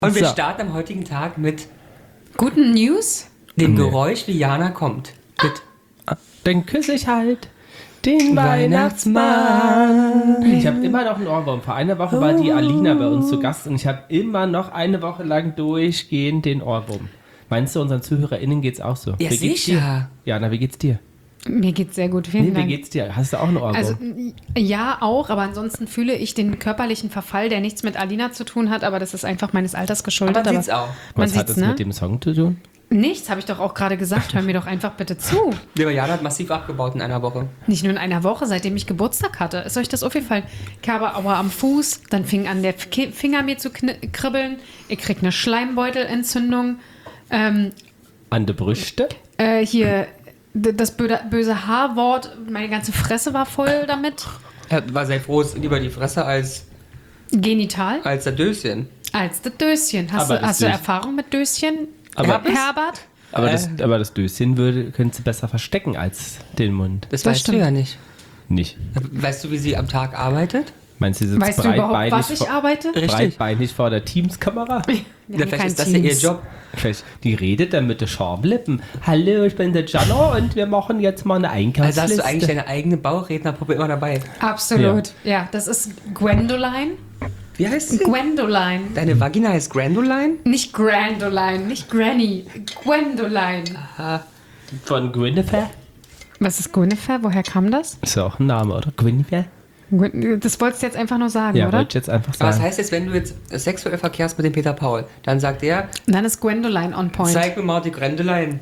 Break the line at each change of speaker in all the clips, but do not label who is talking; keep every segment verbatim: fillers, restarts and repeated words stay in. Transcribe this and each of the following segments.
Und wir
So.
starten am heutigen Tag mit
Guten News?
dem
Nee.
Geräusch, wie Jana kommt. Mit
Dann küsse ich halt den
Weihnachtsmann.
Weihnachtsmann. Ich habe immer noch einen Ohrwurm. Vor einer Woche war die Alina bei uns zu Gast und ich habe immer noch eine Woche lang durchgehend den Ohrwurm. Meinst du, unseren ZuhörerInnen geht's auch so?
Ja,
wie geht's
sicher.
dir? Jana, wie geht's dir?
Mir geht's sehr gut, vielen
Nee, wie
Dank.
geht's dir? Hast du auch einen Ohrwurm?
Also ja, auch, aber ansonsten fühle ich den körperlichen Verfall, der nichts mit Alina zu tun hat, aber das ist einfach meines Alters geschuldet.
Aber man sieht's auch.
Man
Was hat
sieht's,
das
ne?
mit dem Song zu tun?
Nichts, habe ich doch auch gerade gesagt. Hör mir doch einfach bitte zu.
Ja, aber Jana hat massiv abgebaut in einer Woche.
Nicht nur in einer Woche, seitdem ich Geburtstag hatte. Ist euch das aufgefallen? Ich habe Aua am Fuß, dann fing an der K- Finger mir zu kn- kribbeln. Ich krieg eine Schleimbeutelentzündung. Ähm,
An der Brüste?
äh, hier d- das böde, böse H-Wort, meine ganze Fresse war voll damit.
Er war sehr froh, ist lieber die Fresse als,
Genital.
als der Döschen.
Als das Döschen. Hast,
Aber
du,
das
hast du
Döschen-
Erfahrung mit Döschen?
Aber-
Her- Herbert?
Aber,
Äh.
das, aber das Döschen würde, könntest du besser verstecken als den Mund.
Das,
Das
weißt
stimmt.
du ja nicht.
Nicht.
Weißt du, wie sie am Tag arbeitet?
Meinst du, sie sitzt
Weißt du überhaupt,
breitbeinig,
was ich
vor,
arbeite?
Richtig.
breitbeinig vor der Teams-Kamera?
Wir
Ja,
haben
vielleicht
kein
ist das ja ihr
Teams.
Job.
Vielleicht, die redet dann mit den Schamlippen. Hallo, ich bin der Jana und wir machen jetzt mal eine
Also
Einkaufsliste.
hast du eigentlich deine eigene Bauchrednerpuppe immer dabei.
Absolut. Ja. das ist Gwendoline.
Wie heißt sie?
Gwendoline.
Deine Vagina heißt Grandoline?
Nicht Grandoline, nicht Granny. Gwendoline.
Von Guinevere?
Was ist Guinevere? Woher kam das?
Ist ja auch ein Name, oder? Guinevere?
Gwen- Das wolltest du jetzt einfach nur sagen,
Ja,
oder?
wollte ich jetzt einfach
Aber was
sagen.
heißt jetzt, wenn du jetzt sexuell verkehrst mit dem Peter Paul? Dann sagt er,
Und dann ist Gwendoline on point.
zeig mir mal die Grandoline.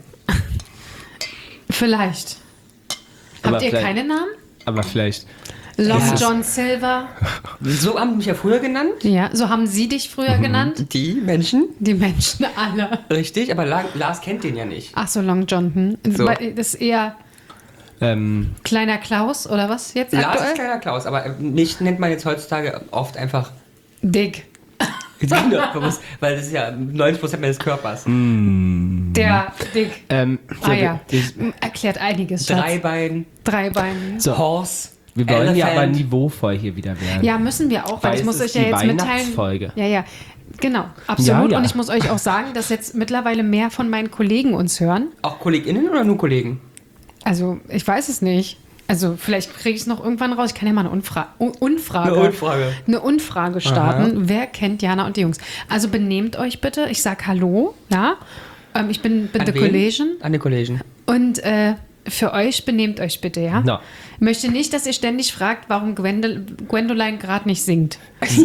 Vielleicht.
Aber
Habt ihr
vielleicht-
keine Namen?
Aber vielleicht.
Long
Ja.
John Silver.
So haben die mich ja früher genannt.
Ja, so haben sie dich früher
Mhm.
genannt.
Die Menschen.
Die Menschen alle.
Richtig, aber La- Lars kennt den ja nicht.
Ach so, Long John. Hm.
So.
Das ist eher
Ähm,
kleiner Klaus oder was jetzt
Lars
aktuell?
ist kleiner Klaus, aber mich nennt man jetzt heutzutage oft einfach
Dick.
Bewusst, weil das ist ja neunzig Prozent meines Körpers.
Der Dick.
ähm,
Ah ja.
ich,
Erklärt einiges, Schatz.
Dreibein,
Drei Beine.
so,
Horse,
wir wollen ja aber
Elephant.
niveauvoll hier wieder werden.
Ja, müssen wir auch, weil,
Weil
ich
es
muss
ist
euch ja
die
jetzt mitteilen.
Weihnachtsfolge.
Ja, ja. Genau, absolut.
Ja, ja.
Und ich muss euch auch sagen, dass jetzt mittlerweile mehr von meinen Kollegen uns hören.
Auch KollegInnen oder nur Kollegen?
Also, ich weiß es nicht. Also, vielleicht kriege ich es noch irgendwann raus. Ich kann ja mal eine Unfra Un Unfrage.
Eine Umfrage.
Eine Unfrage starten. Wer kennt Jana und die Jungs? Also, benehmt euch bitte. Ich sag Hallo, ja. Ähm, ich bin, bin
An
the
wen?
Collision.
An die Kollegen.
Und äh, für euch benehmt euch bitte, ja?
Na.
Ich möchte nicht, dass ihr ständig fragt, warum Gwendol Gwendoline gerade nicht singt.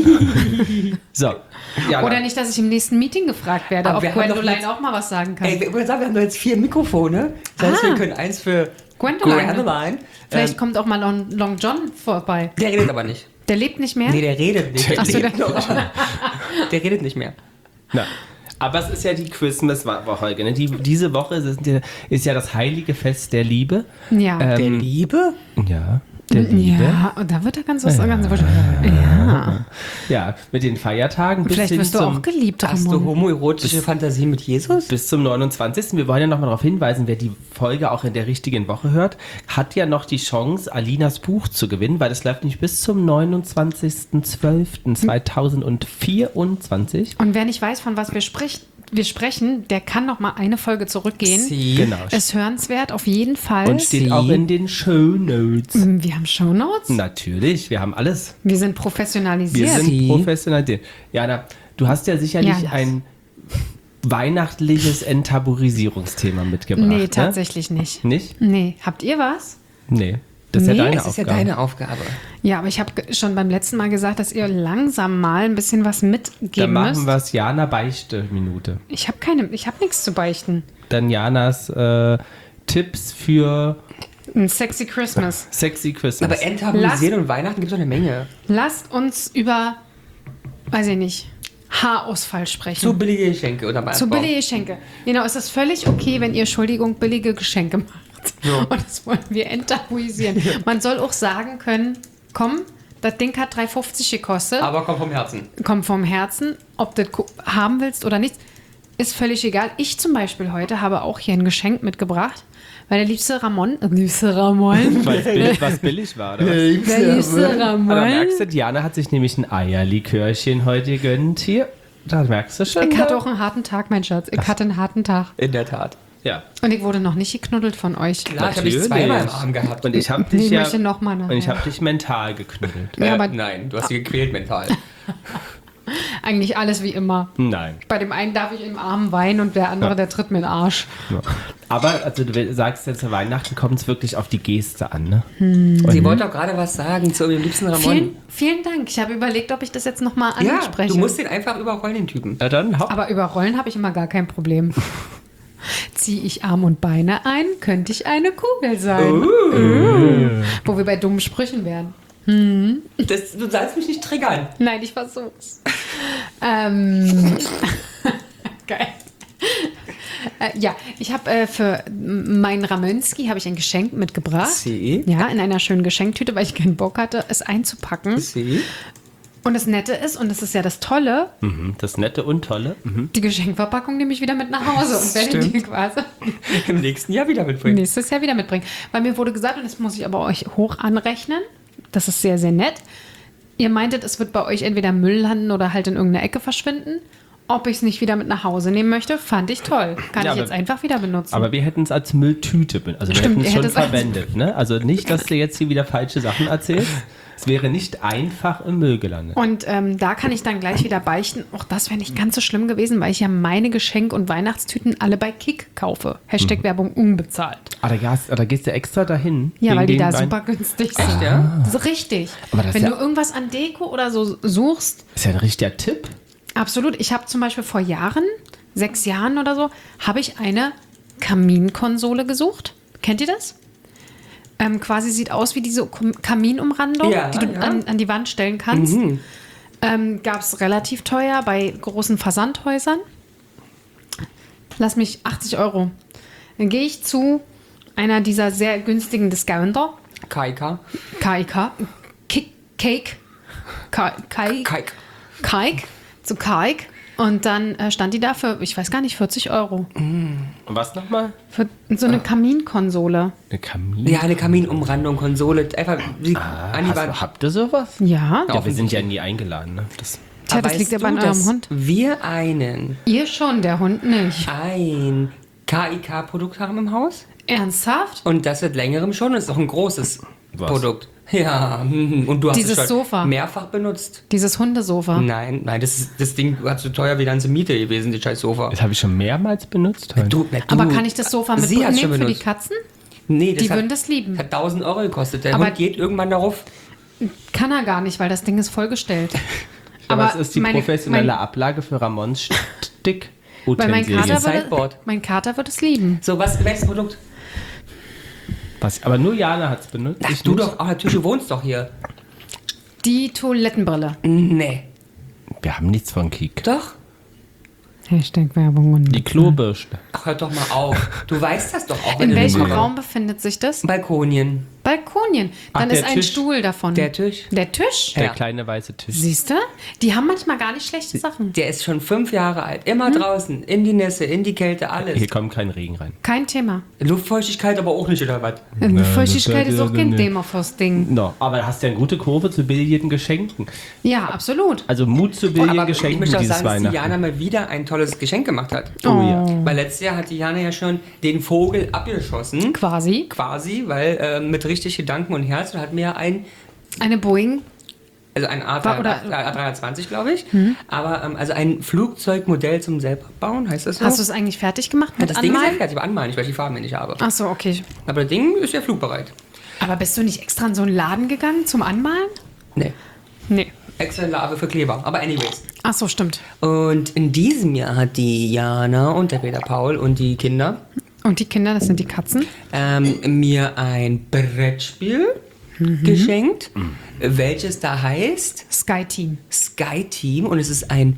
So. Ja,
Oder nicht, dass ich im nächsten Meeting gefragt werde,
Aber
ob
wir haben doch
Gwendoline
jetzt-
auch mal was sagen kann.
Ey, wir, wir sagen, wir haben doch jetzt vier Mikrofone. Das heißt,
Ah.
wir können eins für
Gwendoline.
Gwendoline.
Vielleicht
Ähm,
kommt auch mal Long, Long John vorbei.
der redet aber nicht.
Der lebt nicht mehr?
Nee, der redet nicht. Der,
Ach so,
lebt
der-
noch. Der redet nicht mehr.
Na. Aber es ist ja die Christmas-Woche. Ne? Die, diese Woche ist, ja- ist ja das heilige Fest der Liebe.
Ja.
Der
Ähm,
Liebe?
ja, der Liebe.
Ja, und da wird er ganz was ganz Ja.
Ja, mit den Feiertagen bis
Vielleicht
hin
wirst du
zum,
auch geliebt,
Hast du
Ramon.
homoerotische Fantasie mit Jesus?
bis zum neunundzwanzigsten Wir wollen ja nochmal darauf hinweisen, wer die Folge auch in der richtigen Woche hört, hat ja noch die Chance, Alinas Buch zu gewinnen, weil das läuft nicht bis zum neunundzwanzigsten zwölften zweitausendvierundzwanzig.
Und wer nicht weiß, von was wir, sprich, wir sprechen, der kann noch mal eine Folge zurückgehen.
Sie.
Genau.
Ist hörenswert, auf jeden Fall.
Und steht
Sie-
auch in den Shownotes.
Wir haben Shownotes.
Natürlich, wir haben alles.
Wir sind
Wir
professionalisiert.
sind
Sie-
professionell. Jana, du hast ja sicherlich
Ja, das-
ein weihnachtliches Enttabuisierungsthema mitgebracht.
nee,
ne?
tatsächlich nicht.
Nicht?
Nee. Habt ihr was?
Nee. Das ist
Nee,
ja deine
Das ist ja
Aufgabe.
deine Aufgabe.
Ja, aber ich habe ge- schon beim letzten Mal gesagt, dass ihr langsam mal ein bisschen was
Dann
mitgeben
machen
müsst.
wir es Jana Beichte-Minute.
Ich habe keine, ich habe nichts zu beichten.
Dann Janas äh, Tipps für
Ein sexy Christmas.
Sexy Christmas.
Aber enttabuisieren und Weihnachten gibt es doch eine Menge.
Lasst uns über, weiß ich nicht, Haarausfall sprechen.
Zu billige Geschenke oder
Zu billige Geschenke. Genau, es ist völlig okay, wenn ihr, Entschuldigung, billige Geschenke macht. Und das wollen wir enttabuisieren. Man soll auch sagen können, komm, das Ding hat drei fünfzig gekostet,
Aber komm vom Herzen.
kommt vom Herzen, ob du das ko- haben willst oder nicht, ist völlig egal. Ich zum Beispiel heute habe auch hier ein Geschenk mitgebracht, weil der liebste Ramon, äh, liebste Ramon,
Weil es billig, was billig war, oder was?
der liebste
Aber
Ramon,
merkst du, Diana hat sich nämlich ein Eierlikörchen heute gegönnt hier. Da merkst du schon.
Ich hatte auch einen harten Tag, mein Schatz. Ich hatte einen harten Tag.
In der Tat.
Ja.
Und ich wurde noch nicht geknuddelt von euch.
Klar, ich habe dich zweimal im Arm gehabt.
Und ich habe dich
Nee, ich
ja,
möchte noch mal nachher.
und ich habe dich mental geknuddelt.
Ja,
äh,
aber
nein, du hast sie gequält mental.
eigentlich alles wie immer.
Nein.
Bei dem einen darf ich im Arm weinen und der andere,
Ja.
der tritt mir in den Arsch.
Ja. Aber also du sagst ja, zu Weihnachten kommt es wirklich auf die Geste an, ne?
Sie wollte auch gerade was sagen zu ihrem liebsten Ramon.
Vielen, vielen Dank. Ich habe überlegt, ob ich das jetzt nochmal
Ja,
anspreche.
du musst den einfach überrollen, den Typen.
Na dann, hopp.
Aber über Rollen habe ich immer gar kein Problem. Ziehe ich Arm und Beine ein, könnte ich eine Kugel sein. Uh. Wo wir bei dummen Sprüchen wären.
Das, du sollst mich nicht triggern.
Nein, ich versuch's. ähm, geil. Äh, ja, ich habe äh, für meinen Ramonski habe ich ein Geschenk mitgebracht.
Sie?
Ja, in einer schönen Geschenktüte, weil ich keinen Bock hatte, es einzupacken.
Sie?
Und das Nette ist, und das ist ja das Tolle,
Mhm, das Nette und Tolle. Mhm.
die Geschenkverpackung nehme ich wieder mit nach Hause und werde die quasi
Im nächsten Jahr wieder mitbringen.
nächstes Jahr wieder mitbringen. Weil mir wurde gesagt, und das muss ich aber euch hoch anrechnen, das ist sehr, sehr nett. Ihr meintet, es wird bei euch entweder Müll landen oder halt in irgendeiner Ecke verschwinden. Ob ich es nicht wieder mit nach Hause nehmen möchte, fand ich toll. Kann
Ja,
ich
aber-
jetzt einfach wieder benutzen.
Aber wir hätten es als Mülltüte, ben- also wir
Stimmt,
hätten es
ihr
schon
hättet es als-
verwendet, ne? Also nicht, dass du jetzt hier wieder falsche Sachen erzählst. Es wäre nicht einfach im Müll gelandet.
Und ähm, da kann ich dann gleich wieder beichten. Auch das wäre nicht ganz so schlimm gewesen, weil ich ja meine Geschenk- und Weihnachtstüten alle bei Kick kaufe. Hashtag Werbung unbezahlt.
Ah, da, gehst, ah, da gehst du extra dahin?
Ja,
wegen
weil die
den
da
Wein-
super günstig sind.
ja?
Das ist richtig.
Aber das
Wenn
ist
du
ja-
irgendwas an Deko oder so suchst,
Ist ja ein richtiger Tipp.
absolut. Ich habe zum Beispiel vor Jahren, sechs Jahren oder so, habe ich eine Kaminkonsole gesucht. Kennt ihr das? Ähm, quasi sieht aus wie diese Kom- Kaminumrandung,
Ja,
die du
ja.
an, an die Wand stellen kannst. Ähm, Gab es relativ teuer bei großen Versandhäusern. Lass mich achtzig Euro. Dann gehe ich zu einer dieser sehr günstigen Discounter.
Kaika.
K I K. Kick, Cake. Kai, Kai,
Kaik.
Kaik. Zu Kaik. Und dann äh, stand die da für, ich weiß gar nicht, vierzig Euro.
Und was nochmal?
Für so eine Kaminkonsole.
Eine Kamin.
Ja, eine Kaminumrandung, Konsole. Einfach wie an die
Hast,
Wand.
habt ihr sowas?
Ja.
Ja, wir sind ja nie eingeladen, ne? Das,
Tja, das
Aber
liegt ja
weißt
bei
du,
eurem
dass
Hund.
Wir einen,
Ihr schon, der Hund nicht.
ein K I K-Produkt haben im Haus.
Ernsthaft?
Und das seit längerem schon. Und ist auch ein großes
Was?
Produkt. Ja, hm, und du hast
Dieses
es schon
Sofa.
mehrfach benutzt.
Dieses Hundesofa.
Nein, nein, das, ist, das Ding war zu teuer wie die ganze Miete gewesen, die scheiß Sofa.
das habe ich schon mehrmals benutzt heute.
Du, na, du,
Aber kann ich das Sofa
Sie hat's schon
mitnehmen für die
benutzt.
Katzen?
Nee, das
Die
hat,
würden das lieben.
hat tausend Euro gekostet. Der
Aber-
Hund geht irgendwann darauf.
Kann er gar nicht, weil das Ding ist vollgestellt.
Aber es ist die
meine-
professionelle
mein,
Ablage für Ramons Stick.
Weil mein Kater,
Dieses
würde,
Sideboard.
mein Kater wird es lieben.
So, was, welches Produkt?
Was, aber nur Jana hat es benutzt.
Ach,
ich
du
nicht.
doch, oh, natürlich, du wohnst doch hier.
Die Toilettenbrille.
Nee.
Wir haben nichts von Kik.
Doch?
Hashtag Werbung und
Die Klobürste.
Ach, hör doch mal auf. Du weißt das doch auch. wenn
In
du
welchem
das machst.
Raum befindet sich das?
Balkonien.
Balkonien. Dann
Ach,
ist
der
ein
Tisch.
Stuhl davon.
Der Tisch.
Der Tisch?
Der
Ja.
kleine weiße Tisch.
Siehst du? Die haben manchmal gar nicht schlechte Sachen.
Der ist schon fünf Jahre alt. Immer
Hm?
draußen. In die Nässe, in die Kälte, alles.
Hier kommt kein Regen rein.
Kein Thema.
Luftfeuchtigkeit aber auch nicht, oder was?
Eine
das
Feuchtigkeit
hört
ist auch
ihr
kein
nicht.
Thema fürs Ding.
No, aber du hast ja eine gute Kurve zu billigen Geschenken.
Ja, absolut.
Also Mut zu billigen
Aber ich
Geschenken
möchte auch
dieses
sagen, dass die
Weihnachten.
Jana mal wieder ein tolles Geschenk gemacht hat.
Oh ja.
Weil letztes Jahr hat die Jana ja schon den Vogel abgeschossen.
Quasi.
Quasi, weil äh, mit richtig Gedanken und Herz und hat mir ein,
Eine Boeing.
also ein A
War- oder-
dreihundertzwanzig, glaube ich, aber ähm, also ein Flugzeugmodell zum selber bauen, heißt das so?
Hast du es eigentlich fertig gemacht
ja,
mit
das Ding ist ja
Anmalen?
fertig, aber anmalen, nicht, weil ich die Farben nicht habe.
Ach so, okay.
Aber das Ding ist ja flugbereit.
Aber bist du nicht extra in so einen Laden gegangen zum Anmalen?
Nee,
Nee.
extra Lave für Kleber, aber anyways.
Ach so, stimmt.
Und in diesem Jahr hat die Jana und der Peter Paul und die Kinder
Und die Kinder, das sind die Katzen.
ähm, mir ein Brettspiel geschenkt, welches da heißt
Sky Team.
Sky Team und es ist ein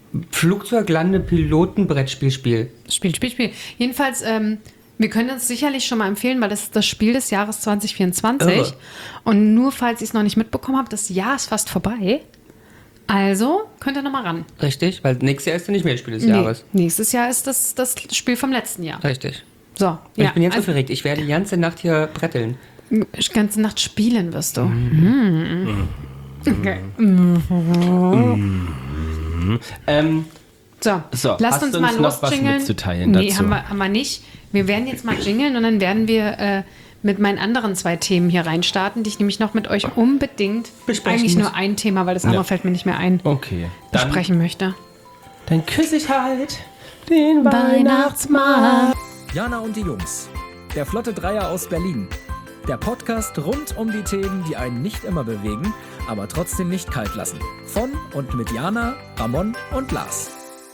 Flugzeuglande-Piloten-Brettspielspiel.
Spiel, Spiel, Spiel. Jedenfalls, ähm, wir können es sicherlich schon mal empfehlen, weil das ist das Spiel des Jahres zwanzig vierundzwanzig.
Irre.
Und nur falls ich es noch nicht mitbekommen habe, das Jahr ist fast vorbei. Also könnt ihr noch mal ran.
Richtig, weil nächstes Jahr ist ja nicht mehr das Spiel des
Nee,
Jahres.
nächstes Jahr ist das das Spiel vom letzten Jahr.
Richtig.
So,
Ich bin jetzt
also,
aufgeregt. Ich werde die ganze Nacht hier bretteln.
die ganze Nacht spielen wirst du.
Mhm.
Mm. Okay.
Ähm,
So,
So,
lasst
hast
uns
du
mal
uns noch was
loschingeln.
mitzuteilen
Nee,
dazu?
haben wir, haben wir nicht. Wir werden jetzt mal jingeln und dann werden wir äh, mit meinen anderen zwei Themen hier reinstarten, die ich nämlich noch mit euch unbedingt,
Besprechen
eigentlich
muss.
nur ein Thema, weil das andere
Ja.
fällt mir nicht mehr ein,
okay. Dann,
besprechen möchte.
dann küsse ich halt den
Weihnachtsmarkt.
Jana und die Jungs. Der Flotte Dreier aus Berlin. Der Podcast rund um die Themen, die einen nicht immer bewegen, aber trotzdem nicht kalt lassen. Von und mit Jana, Ramon und Lars.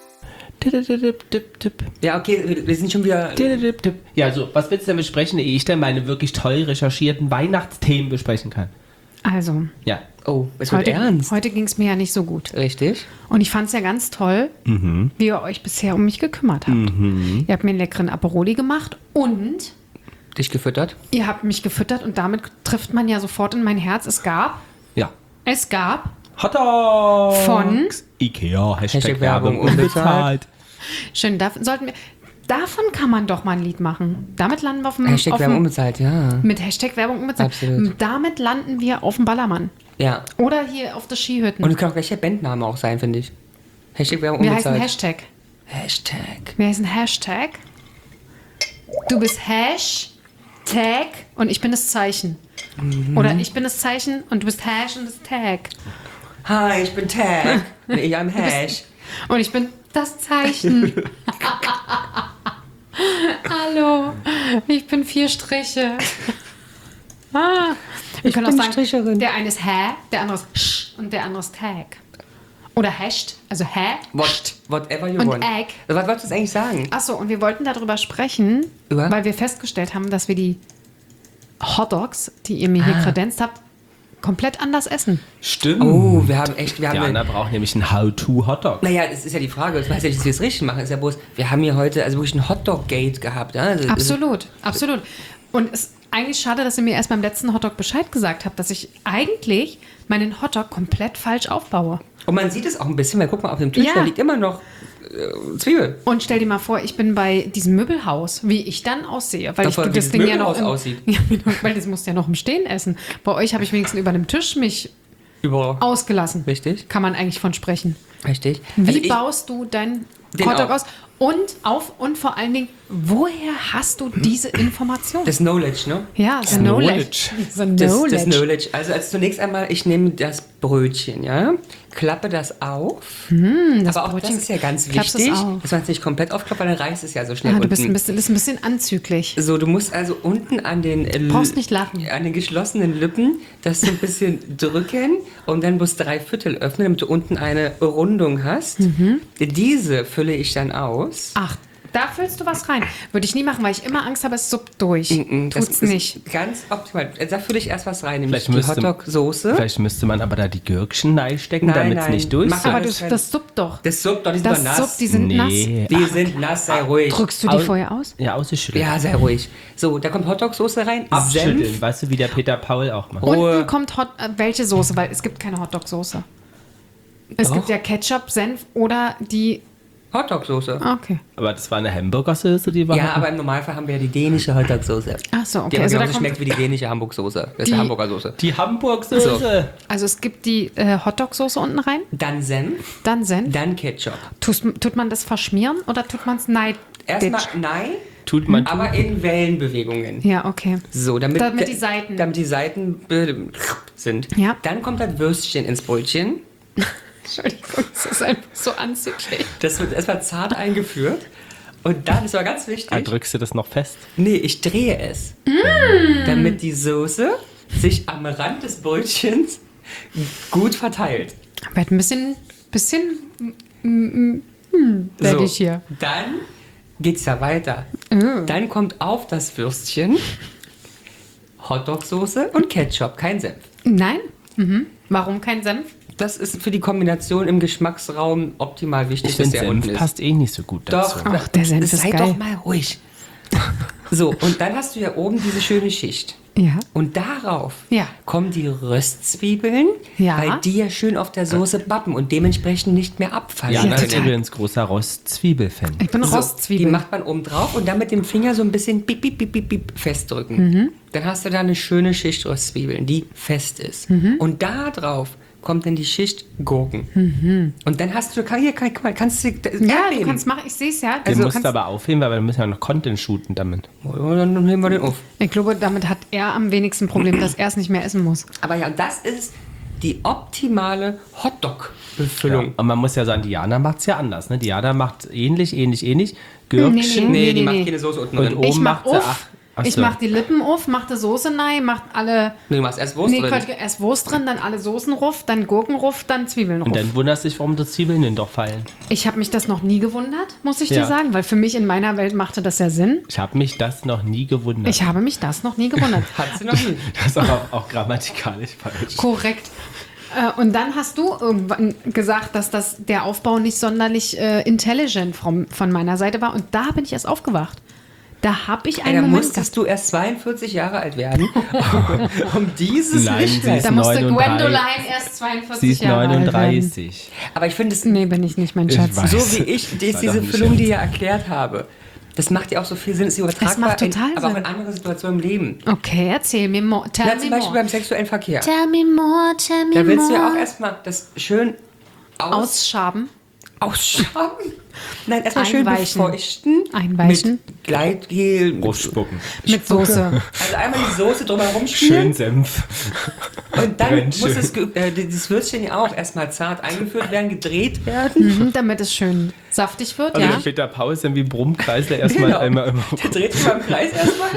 Ja, okay, wir- wir sind schon wieder.
Ja, so, was willst du denn besprechen, ehe ich denn meine wirklich toll recherchierten Weihnachtsthemen besprechen kann?
Also,
Ja.
Oh, es wird
heute,
ernst.
heute ging es mir ja nicht so gut.
Richtig.
Und ich fand es ja ganz toll, wie ihr euch bisher um mich gekümmert habt. Ihr habt mir einen leckeren Aperoli gemacht und
Dich gefüttert.
ihr habt mich gefüttert und damit trifft man ja sofort in mein Herz. Es gab,
Ja.
es gab
Hotdog
von,
Ikea, Hashtag,
Hashtag
Werbung
Werbung
unbezahlt.
schön, davon sollten wir, davon kann man doch mal ein Lied machen. Damit landen wir auf dem,
Hashtag
auf
Werbung
dem
unbezahlt, ja.
mit Hashtag Werbung unbezahlt.
Absolut.
Damit landen wir auf dem Ballermann.
Ja.
Oder hier auf der Skihütten.
Und es kann auch gleich der Bandname auch sein, finde ich. Hashtag Werbung
wir heißen
unbezahlt.
Hashtag.
Hashtag.
Wir heißen Hashtag. Du bist Hashtag und ich bin das Zeichen.
Mhm.
Oder ich bin das Zeichen und du bist Hash und das Tag.
Hi, ich bin Tag. Und ich am Hash.
Und ich bin das Zeichen. Hallo, ich bin vier Striche. Ah. Wir können
bin
auch sagen,
Stricherin.
der eine ist Hä, der andere ist Sch und der andere ist Tag. Oder Hasht, also Hä.
What, whatever you
Und
want.
Egg.
Was wolltest du eigentlich sagen?
Achso, und wir wollten darüber sprechen,
Über?
weil wir festgestellt haben, dass wir die Hotdogs, die ihr mir hier
Ah.
kredenzt habt, komplett anders essen.
Stimmt.
Oh, wir haben echt, wir haben...
Jana braucht nämlich einen How-to-Hotdog.
Naja, es ist ja die Frage, ich weiß ja nicht, dass wir es richtig machen, ist ja bloß, wir haben hier heute also wirklich ein Hotdog-Gate gehabt. Ja? Also,
Absolut, absolut. Und es ist eigentlich schade, dass ihr mir erst beim letzten Hotdog Bescheid gesagt habt, dass ich eigentlich meinen Hotdog komplett falsch aufbaue.
Und man sieht es auch ein bisschen, weil guck mal, auf dem Tisch,
Ja.
da liegt immer noch äh, Zwiebel.
Und stell dir mal vor, ich bin bei diesem Möbelhaus, wie ich dann aussehe, weil
Davon,
ich
wie
das
das
Ding ja noch
Möbelhaus
im,
aussieht.
Ja, genau, weil das musst du ja noch im Stehen essen. Bei euch habe ich wenigstens über einem Tisch mich
Überall.
ausgelassen.
Richtig.
Kann man eigentlich von sprechen.
Richtig.
Wie
Also ich-
baust du dein
Den
Hotdog
auch.
aus? Und auf und vor allen Dingen, woher hast du diese Information?
Das Knowledge, ne?
ja, the
Knowledge.
knowledge. The
Das,
knowledge.
das Knowledge. Also als zunächst einmal, ich nehme das Brötchen, ja, klappe das auf.
das
Aber auch
Brötchen
das ist ja ganz
klappst es
wichtig,
auf.
dass man es nicht komplett aufklappt, weil dann reißt es ja so schnell
Ah, du
unten.
bist ein bisschen, bist ein bisschen anzüglich.
So, du musst also unten an den äh,
Brauchst nicht lachen.
an den geschlossenen Lippen das so ein bisschen drücken und dann bloß drei Viertel öffnen, damit du unten eine Rundung hast.
Mhm.
Diese fülle ich dann aus.
Ach, da füllst du was rein. Würde ich nie machen, weil ich immer Angst habe, es suppt durch.
Mm, das
Tut's
ist
nicht.
Ganz optimal. Da fülle ich erst was rein, nämlich
Vielleicht
die
müsste-
Hotdog-Soße.
Vielleicht müsste man aber da die Gürkchen reinstecken,
Nein,
damit es
nein.
nicht durch
Mach
Aber
Ja,
du,
das kann-
das suppt doch.
Das suppt doch, die sind
Das
doch nass.
suppt, die sind nass.
Nee.
Die sind nass, sei ruhig.
Drückst du die
Au-
vorher aus?
Ja, ausgeschüttelt.
Ja, sei ruhig. So, da kommt Hotdog-Soße rein,
Abschütteln,
Senf.
weißt du, wie der Peter Paul auch macht.
Ruhe.
Unten kommt Hot, äh, welche Soße, weil es gibt keine Hotdog-Soße. Es
Doch.
gibt ja Ketchup, Senf oder die.
Hotdog-Soße.
Ah, okay.
Aber das war eine Hamburger-Soße, die war.
Ja, aber im Normalfall haben wir ja die dänische Hotdog-Soße.
Ach so, okay.
Die aber
Also, da
genauso
kommt,
schmeckt wie die dänische Hamburg-Soße. Das ist
Die-
die Hamburger Soße.
Die Hamburg-Soße.
also es gibt die äh, Hotdog-Soße unten rein,
Dann Senf,
dann Senf.
dann Ketchup.
Tust, tut man das verschmieren oder tut man es neid?
Erstmal nein,
Tut man.
aber in Wellenbewegungen.
Ja, okay.
So, damit,
Damit die Seiten-
Damit die Seiten äh, sind.
Ja.
Dann kommt das Würstchen ins Brötchen.
Entschuldigung, das ist einfach so anzüglich.
Das wird erstmal zart eingeführt. Und dann, das war ganz
Ah,
wichtig,
drückst du das noch fest?
nee, ich drehe es.
Mm.
Damit die Soße sich am Rand des Brötchens gut verteilt.
Wird ein bisschen, bisschen, mm, mm, mm, werde ich hier.
Dann geht's ja weiter.
Oh.
Dann kommt auf das Würstchen Hotdog-Soße und Ketchup, kein Senf.
Nein? Mhm. Warum kein Senf?
Das ist für die Kombination im Geschmacksraum optimal wichtig,
Ich
dass
finde,
der unten
Senf
ist.
passt eh nicht so gut dazu.
Doch,
Ach, der Senf ist
sei
geil.
doch mal ruhig. So, und dann hast du ja oben diese schöne Schicht.
Ja.
Und darauf
Ja.
kommen die Röstzwiebeln,
Ja.
weil die ja schön auf der Soße bappen und dementsprechend nicht mehr abfallen.
Jana ist
total.
übrigens großer Rostzwiebel-Fan.
Ich bin
So, die
Rostzwiebel.
macht man oben drauf und dann mit dem Finger so ein bisschen bip, bip, bip, bip, bip festdrücken.
Mhm.
Dann hast du da eine schöne Schicht Röstzwiebeln, die fest ist.
Mhm.
Und da drauf kommt dann die Schicht Gurken. Und dann hast du, kann, hier, kann, kannst du
Ja,
Erdbeben.
du kannst machen, ich sehe es ja.
Den
Also,
musst
kannst,
du aber aufheben, weil wir müssen ja noch Content shooten damit.
Oh, dann nehmen wir den auf.
ich glaube, damit hat er am wenigsten Problem, dass er es nicht mehr essen muss.
Aber ja, das ist die optimale Hotdog-Befüllung.
Und man muss ja sagen, Diana macht es ja anders. Ne? Diana macht ähnlich, ähnlich, ähnlich. Gürkchen.
Nee,
Nee,
die
nee,
macht
nee.
keine Soße unten
Und
drin.
oben
Ich mach
macht sie
auf,
ach, ach
ich
so.
mach die Lippen auf, mach die Soße rein, mach alle...
Nee, du machst erst Wurst
Nee,
drin.
Quatsch, erst Wurst drin, dann alle Soßen ruf, dann Gurken ruf, dann Zwiebeln ruf.
Und dann wunderst du dich, warum die Zwiebeln denn doch fallen.
Ich habe mich das noch nie gewundert, muss ich
Ja.
dir sagen, weil für mich in meiner Welt machte das ja Sinn.
Ich habe mich das noch nie gewundert.
Ich habe mich das noch nie gewundert.
Hat sie noch nie.
das ist auch, auch grammatikalisch falsch.
Korrekt. Äh, Und dann hast du irgendwann gesagt, dass das der Aufbau nicht sonderlich äh, intelligent von, von meiner Seite war. Und da bin ich erst aufgewacht. Da habe ich
Ey,
einen
da
Moment
musstest du erst zweiundvierzig Jahre alt werden, um dieses
Nein,
nicht
sie ist
Da musste
neununddreißig.
Gwendoline erst zweiundvierzig
Sie ist
Jahre alt werden.
neununddreißig.
Aber ich finde es
Nee, bin ich nicht, mein
Ich
Schatz.
weiß.
so, wie ich die,
War
diese
doch ein
Füllung
Scherz.
dir erklärt habe. Das macht ja auch so viel Sinn, ist übertragbar,
Das macht total
in, aber auch
Sinn.
in andere Situationen im Leben.
Okay, erzähl mir more. Tell
Ja,
me
zum Beispiel
more.
beim sexuellen Verkehr.
Tell me more, tell me
Da willst du ja
more.
auch erstmal das schön aus,
Ausschaben.
ausschaben. Nein, erstmal schön
Einweichen.
befeuchten.
Einweichen.
Mit Gleitgel.
Brustspucken.
Mit Soße.
Also einmal die Soße drumherum
Schön
spielen.
Senf.
Und dann
Brennt
muss
schön.
das, ge- äh, das Würstchen ja auch erstmal zart eingeführt werden, gedreht werden.
Mhm, damit es schön saftig wird,
Also
ja.
der Peter Paul ist dann wie Brummkreisler erstmal
Genau.
einmal immer.
Der dreht sich mal im Kreis erstmal.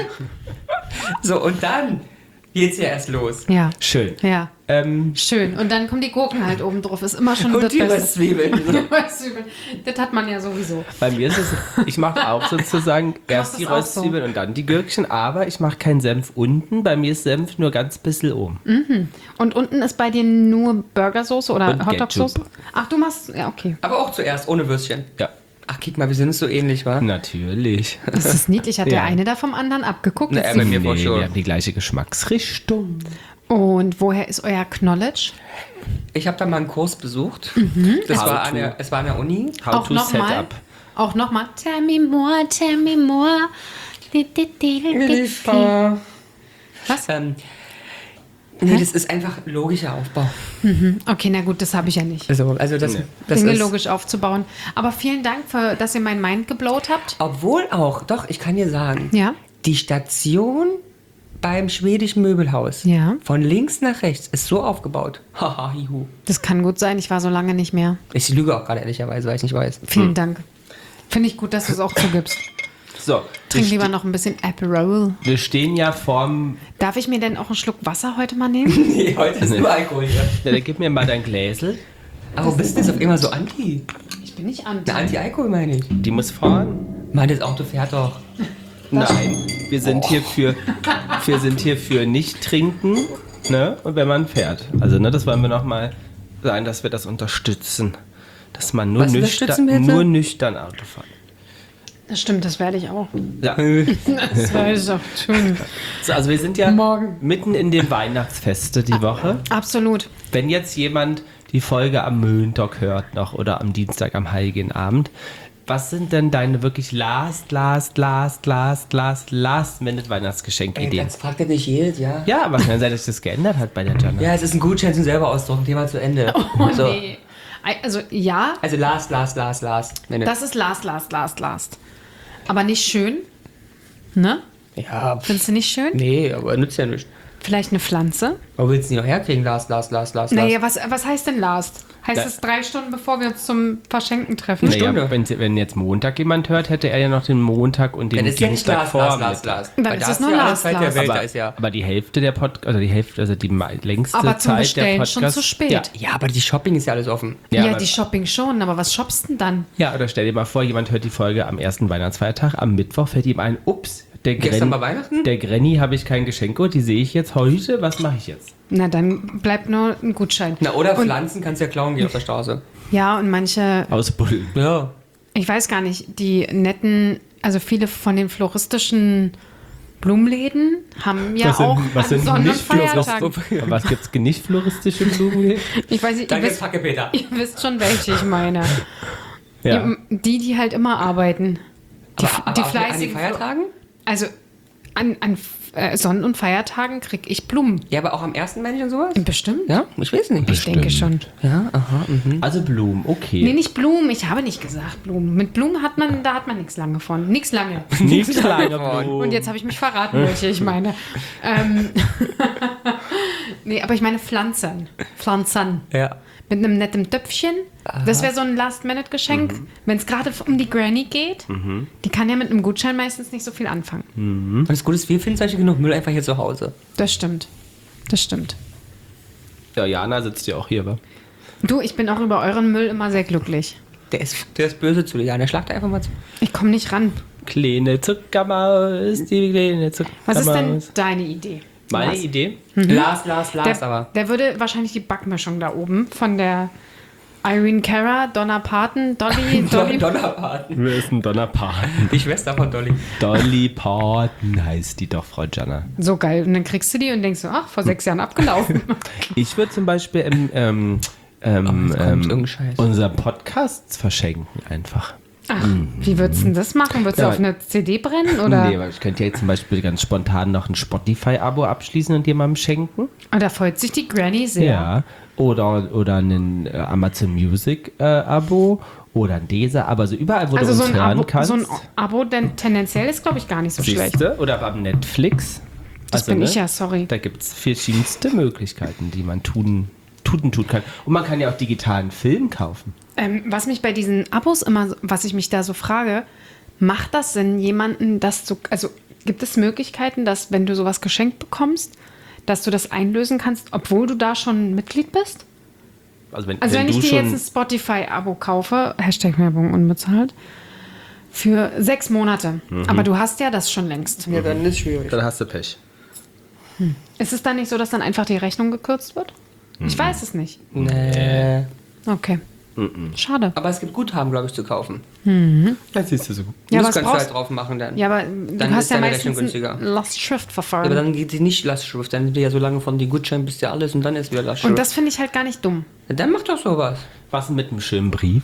So, und dann geht's ja erst los.
Ja,
Schön.
ja.
Ähm,
Schön. Und dann kommen die Gurken halt oben drauf. Ist immer schon
Und
das
die
Beste.
Röstzwiebeln.
Die Röstzwiebeln. Das hat man ja sowieso.
bei mir ist es, ich mache auch sozusagen erst
das
die
auch so.
Röstzwiebeln und dann die Gürkchen, aber ich mache keinen Senf unten. Bei mir ist Senf nur ganz bisschen oben.
Und unten ist bei dir nur Burgersoße oder
Und
Hotdog-Soße?
Ketchup.
Ach, du machst. Ja, okay.
Aber auch zuerst, ohne Würstchen.
Ja,
Ach, guck mal, wir sind uns so ähnlich, wa?
natürlich.
Das ist niedlich. Hat der
Ja.
eine da vom anderen abgeguckt?
Na,
Jetzt
aber-
die-
mir
nee,
vor schon.
wir haben die gleiche Geschmacksrichtung.
Und woher ist euer Knowledge?
Ich habe da mal einen Kurs besucht. Das
How
war an
to.
der, es war an der Uni.
How
Auch
to set
nochmal.
up.
Auch nochmal. Tell me more, tell me more. Was?
Ähm, nee, das ist einfach logischer Aufbau.
Okay, na gut, das habe ich ja nicht.
Also, also das,
Nee.
das
Dinge
ist,
logisch aufzubauen. Aber vielen Dank, für, dass ihr mein Mind geblowt habt.
Obwohl auch, doch, ich kann dir sagen,
Ja.
die Station beim schwedischen Möbelhaus
Ja.
von links nach rechts ist so aufgebaut. Haha, hihu.
Das kann gut sein. Ich war so lange nicht mehr.
Ich lüge auch gerade ehrlicherweise, weil ich nicht weiß.
Vielen Dank. Finde ich gut, dass du es auch zugibst.
So,
Trink
wir,
lieber
ste
noch ein bisschen Aperol.
wir stehen ja vorm.
Darf ich mir denn auch einen Schluck Wasser heute mal nehmen?
Nee, heute ist nur Alkohol hier.
Ja, dann gib mir mal dein Gläsel.
Aber wo bist du jetzt auf immer so anti?
Ich bin nicht anti.
Na, Anti-Alkohol meine ich.
Die muss fahren.
Mann, das Auto fährt doch.
Nein, wir sind hier für, wir sind hier für nicht trinken, ne? Und wenn man fährt. Also, ne, das wollen wir nochmal sagen, dass wir das unterstützen. Dass man nur
Was unterstützen
nüchtern,
wir jetzt?
nur nüchtern Auto fahren.
Das stimmt, das werde ich auch.
Ja.
Das werde ich auch tun.
So, also wir sind ja
Morgen.
mitten in den Weihnachtsfeste die Woche.
Absolut.
Wenn jetzt jemand die Folge am Montag hört noch oder am Dienstag am Heiligen Abend, was sind denn deine wirklich last, last, last, last, last, last minute
Ey,
Weihnachtsgeschenkideen?
das fragt er nicht jedes, ja?
Ja, aber kann sein, dass sich das geändert hat bei der Jana.
Ja, es ist ein Gutschein zum selber ausdrucken. Thema zu Ende.
Oh,
so.
nee. Also, ja,
Also last, last, last, last. Minute.
das ist last, last, last, last. Aber nicht schön. Ne?
Ja, pff,
Findest du nicht schön?
nee, aber nützt ja nichts.
Vielleicht eine Pflanze?
Wo willst du die noch herkriegen? Last, last, last, last, last.
Naja, was, was heißt denn last? Heißt
Da-
es drei Stunden, bevor wir uns zum Verschenken treffen?
Eine
Naja,
Stunde.
wenn, wenn jetzt Montag jemand hört, hätte er ja noch den Montag und den
Dann ist ja nicht
Dienstag
last,
vor.
last, last, last.
Dann
Weil
ist
da
es
hast
nur
du ja alle
last,
Zeit der
last.
Welt, da
Aber,
ist ja...
aber die Hälfte der Podcast, also die Hälfte, also die me- längste
Aber zum
Zeit der
Bestellen
Podcast.
schon zu spät.
Ja,
Ja, aber die Shopping ist ja alles offen.
ja,
Ja,
aber,
die Shopping schon, aber was shoppst denn dann?
ja, oder stell dir mal vor, jemand hört die Folge am ersten Weihnachtsfeiertag, am Mittwoch fällt ihm ein, ups, der
Gestern
Gren,
war Weihnachten?
der Granny habe ich kein Geschenk und die sehe ich jetzt heute, was mache ich jetzt?
Na, dann bleibt nur ein Gutschein.
Na, oder
Und-
Pflanzen kannst du ja klauen gehen auf der Straße.
Ja, und manche,
Ausbuddeln.
Ja.
ich weiß gar nicht, die netten, also viele von den floristischen Blumenläden haben ja
Was sind-
auch
was
an
sind
Sonn- und
nicht
Feiertagen.
Aber was gibt's nicht floristische Blumen?
Ich weiß nicht, ihr
Danke,
wisst,
Packe Peter.
ihr wisst schon, welche ich meine.
Ja.
Die, die halt immer arbeiten. Die,
Aber, aber
die
auch an den
fleißigen.
Feiertagen?
Also an, an äh, Sonnen- und Feiertagen kriege ich Blumen.
Ja, aber auch am ersten Mensch und sowas?
Bestimmt.
Ja, ich weiß nicht.
Ich denke schon.
Ja, aha, mhm.
Also Blumen, okay.
Nee, nicht Blumen. Ich habe nicht gesagt Blumen. Mit Blumen hat man, da hat man nichts lange von. Nichts lange.
Nicht lange Blumen.
Und jetzt habe ich mich verraten, welche ich meine. ähm, nee, aber ich meine Pflanzen. Pflanzen.
Ja.
Mit einem netten Töpfchen. Das wäre so ein Last-Minute-Geschenk.
Mhm.
Wenn es gerade um die Granny geht, die kann ja mit einem Gutschein meistens nicht so viel anfangen.
Und das Gute ist, wir finden zum Beispiel genug Müll einfach hier zu Hause.
Das stimmt. Das stimmt.
Ja, Jana sitzt ja auch hier, wa?
Du, ich bin auch über euren Müll immer sehr glücklich.
Der ist, der ist böse zu dir. Ja, der schlagt einfach mal zu.
Ich komme nicht ran.
Kleine Zuckermaus, die kleine Zuckermaus.
Was ist denn deine Idee?
Meine
Lars?
Idee?
Lars, Lars, Lars,
Der,
aber.
der würde wahrscheinlich die Backmischung da oben von der Irene Cara, Donna Parton, Dolly, Dolly.
Donnerpaten.
Wer ist ein Donnerpaten?
Die Schwester von Dolly.
Dolly Parton heißt die doch, Frau Jana.
So geil. Und dann kriegst du die und denkst so, ach, vor sechs Jahren abgelaufen.
Ich würde zum Beispiel im, ähm, ähm,
Oh, jetzt kommt
ähm,
irgendein Scheiß.
unser Podcast verschenken einfach.
Ach, wie würdest du denn das machen? Würdest du
Ja,
auf eine C D brennen? Oder?
Nee, weil ich könnte ja jetzt zum Beispiel ganz spontan noch ein Spotify-Abo abschließen und jemandem schenken.
Und da freut sich die Granny sehr.
Ja. Oder, oder ein äh, Amazon Music-Abo oder ein Deezer, aber so überall, wo
Also
du
so
uns
ein,
hören
Abo,
kannst.
so ein Abo, denn tendenziell ist, glaube ich, gar nicht so schlecht.
Siehste? Oder am Netflix.
Das bin ich ja, sorry.
Da gibt es verschiedenste Möglichkeiten, die man tun, tun, tun kann. Und man kann ja auch digitalen Film kaufen.
Ähm, was mich bei diesen Abos immer, so- was ich mich da so frage, macht das Sinn, jemanden das zu, also gibt es Möglichkeiten, dass wenn du sowas geschenkt bekommst, dass du das einlösen kannst, obwohl du da schon Mitglied bist?
Also wenn,
Also wenn,
wenn
ich
du
dir
schon
jetzt ein Spotify-Abo kaufe, Hashtag Werbung unbezahlt, für sechs Monate, aber du hast ja das schon längst.
Ja, dann ist schwierig.
dann hast du Pech.
Ist es dann nicht so, dass dann einfach die Rechnung gekürzt wird? Ich weiß es nicht.
Nee.
Okay. Schade.
Aber es gibt Guthaben, glaube ich, zu kaufen.
Das siehst du so gut.
Ja,
das
was
kannst du
brauchst
halt drauf machen dann.
Ja, aber du
Dann
hast
ist
ja
deine
meistens
Rechnung günstiger.
ein Lastschriftverfahren.
Aber dann geht sie nicht Lastschrift. Dann sind die ja so lange von die Gutschein bis ja alles und dann ist wieder Lastschrift.
Und das finde ich halt gar nicht dumm.
Ja, dann mach doch sowas.
Was mit einem schönen Brief?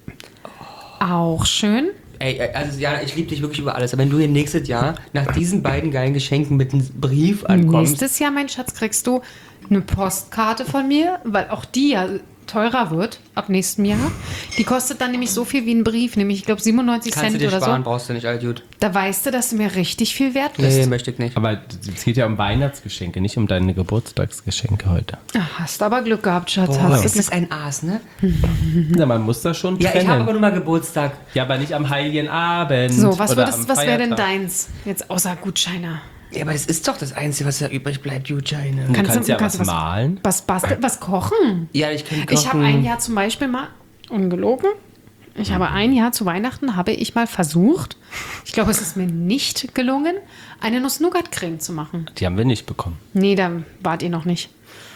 Auch schön.
Ey, ey, also ja, ich liebe dich wirklich über alles. Aber wenn du hier nächstes Jahr nach diesen beiden geilen Geschenken mit einem Brief ankommst.
Nächstes Jahr, mein Schatz, kriegst du eine Postkarte von mir, weil auch die ja teurer wird ab nächstem Jahr. Die kostet dann nämlich so viel wie ein Brief, nämlich ich glaube siebenundneunzig
Kannst du
Cent
dir
oder
sparen,
so.
brauchst du nicht, all gut.
Da weißt du, dass du mir richtig viel wert bist.
Nee, möchte ich nicht.
Aber es geht ja um Weihnachtsgeschenke, nicht um deine Geburtstagsgeschenke heute.
Ach, hast aber Glück gehabt, Schatz.
Boah,
Hast
ist
du
das ein Aas, ne?
Na, man muss das schon
Ja,
trennen.
ich habe aber nur mal Geburtstag.
ja, aber nicht am Heiligen Abend.
so, was,
oder
würdest,
am
was wäre denn
Feiertag.
deins? Jetzt außer Gutscheine.
Ja, aber es ist doch das Einzige, was da übrig bleibt, Gutscheine.
Du
Kannst
kannst
du-
ja
kannst
was
du was-
malen.
Was basteln? Was kochen?
Ja, ich kann
Ich habe
kochen.
ein Jahr zum Beispiel mal, ungelogen, ich habe ein Jahr zu Weihnachten, habe ich mal versucht, ich glaube, es ist mir nicht gelungen, eine Nuss-Nougat-Creme zu machen.
Die haben wir nicht bekommen.
Nee, da wart ihr noch nicht.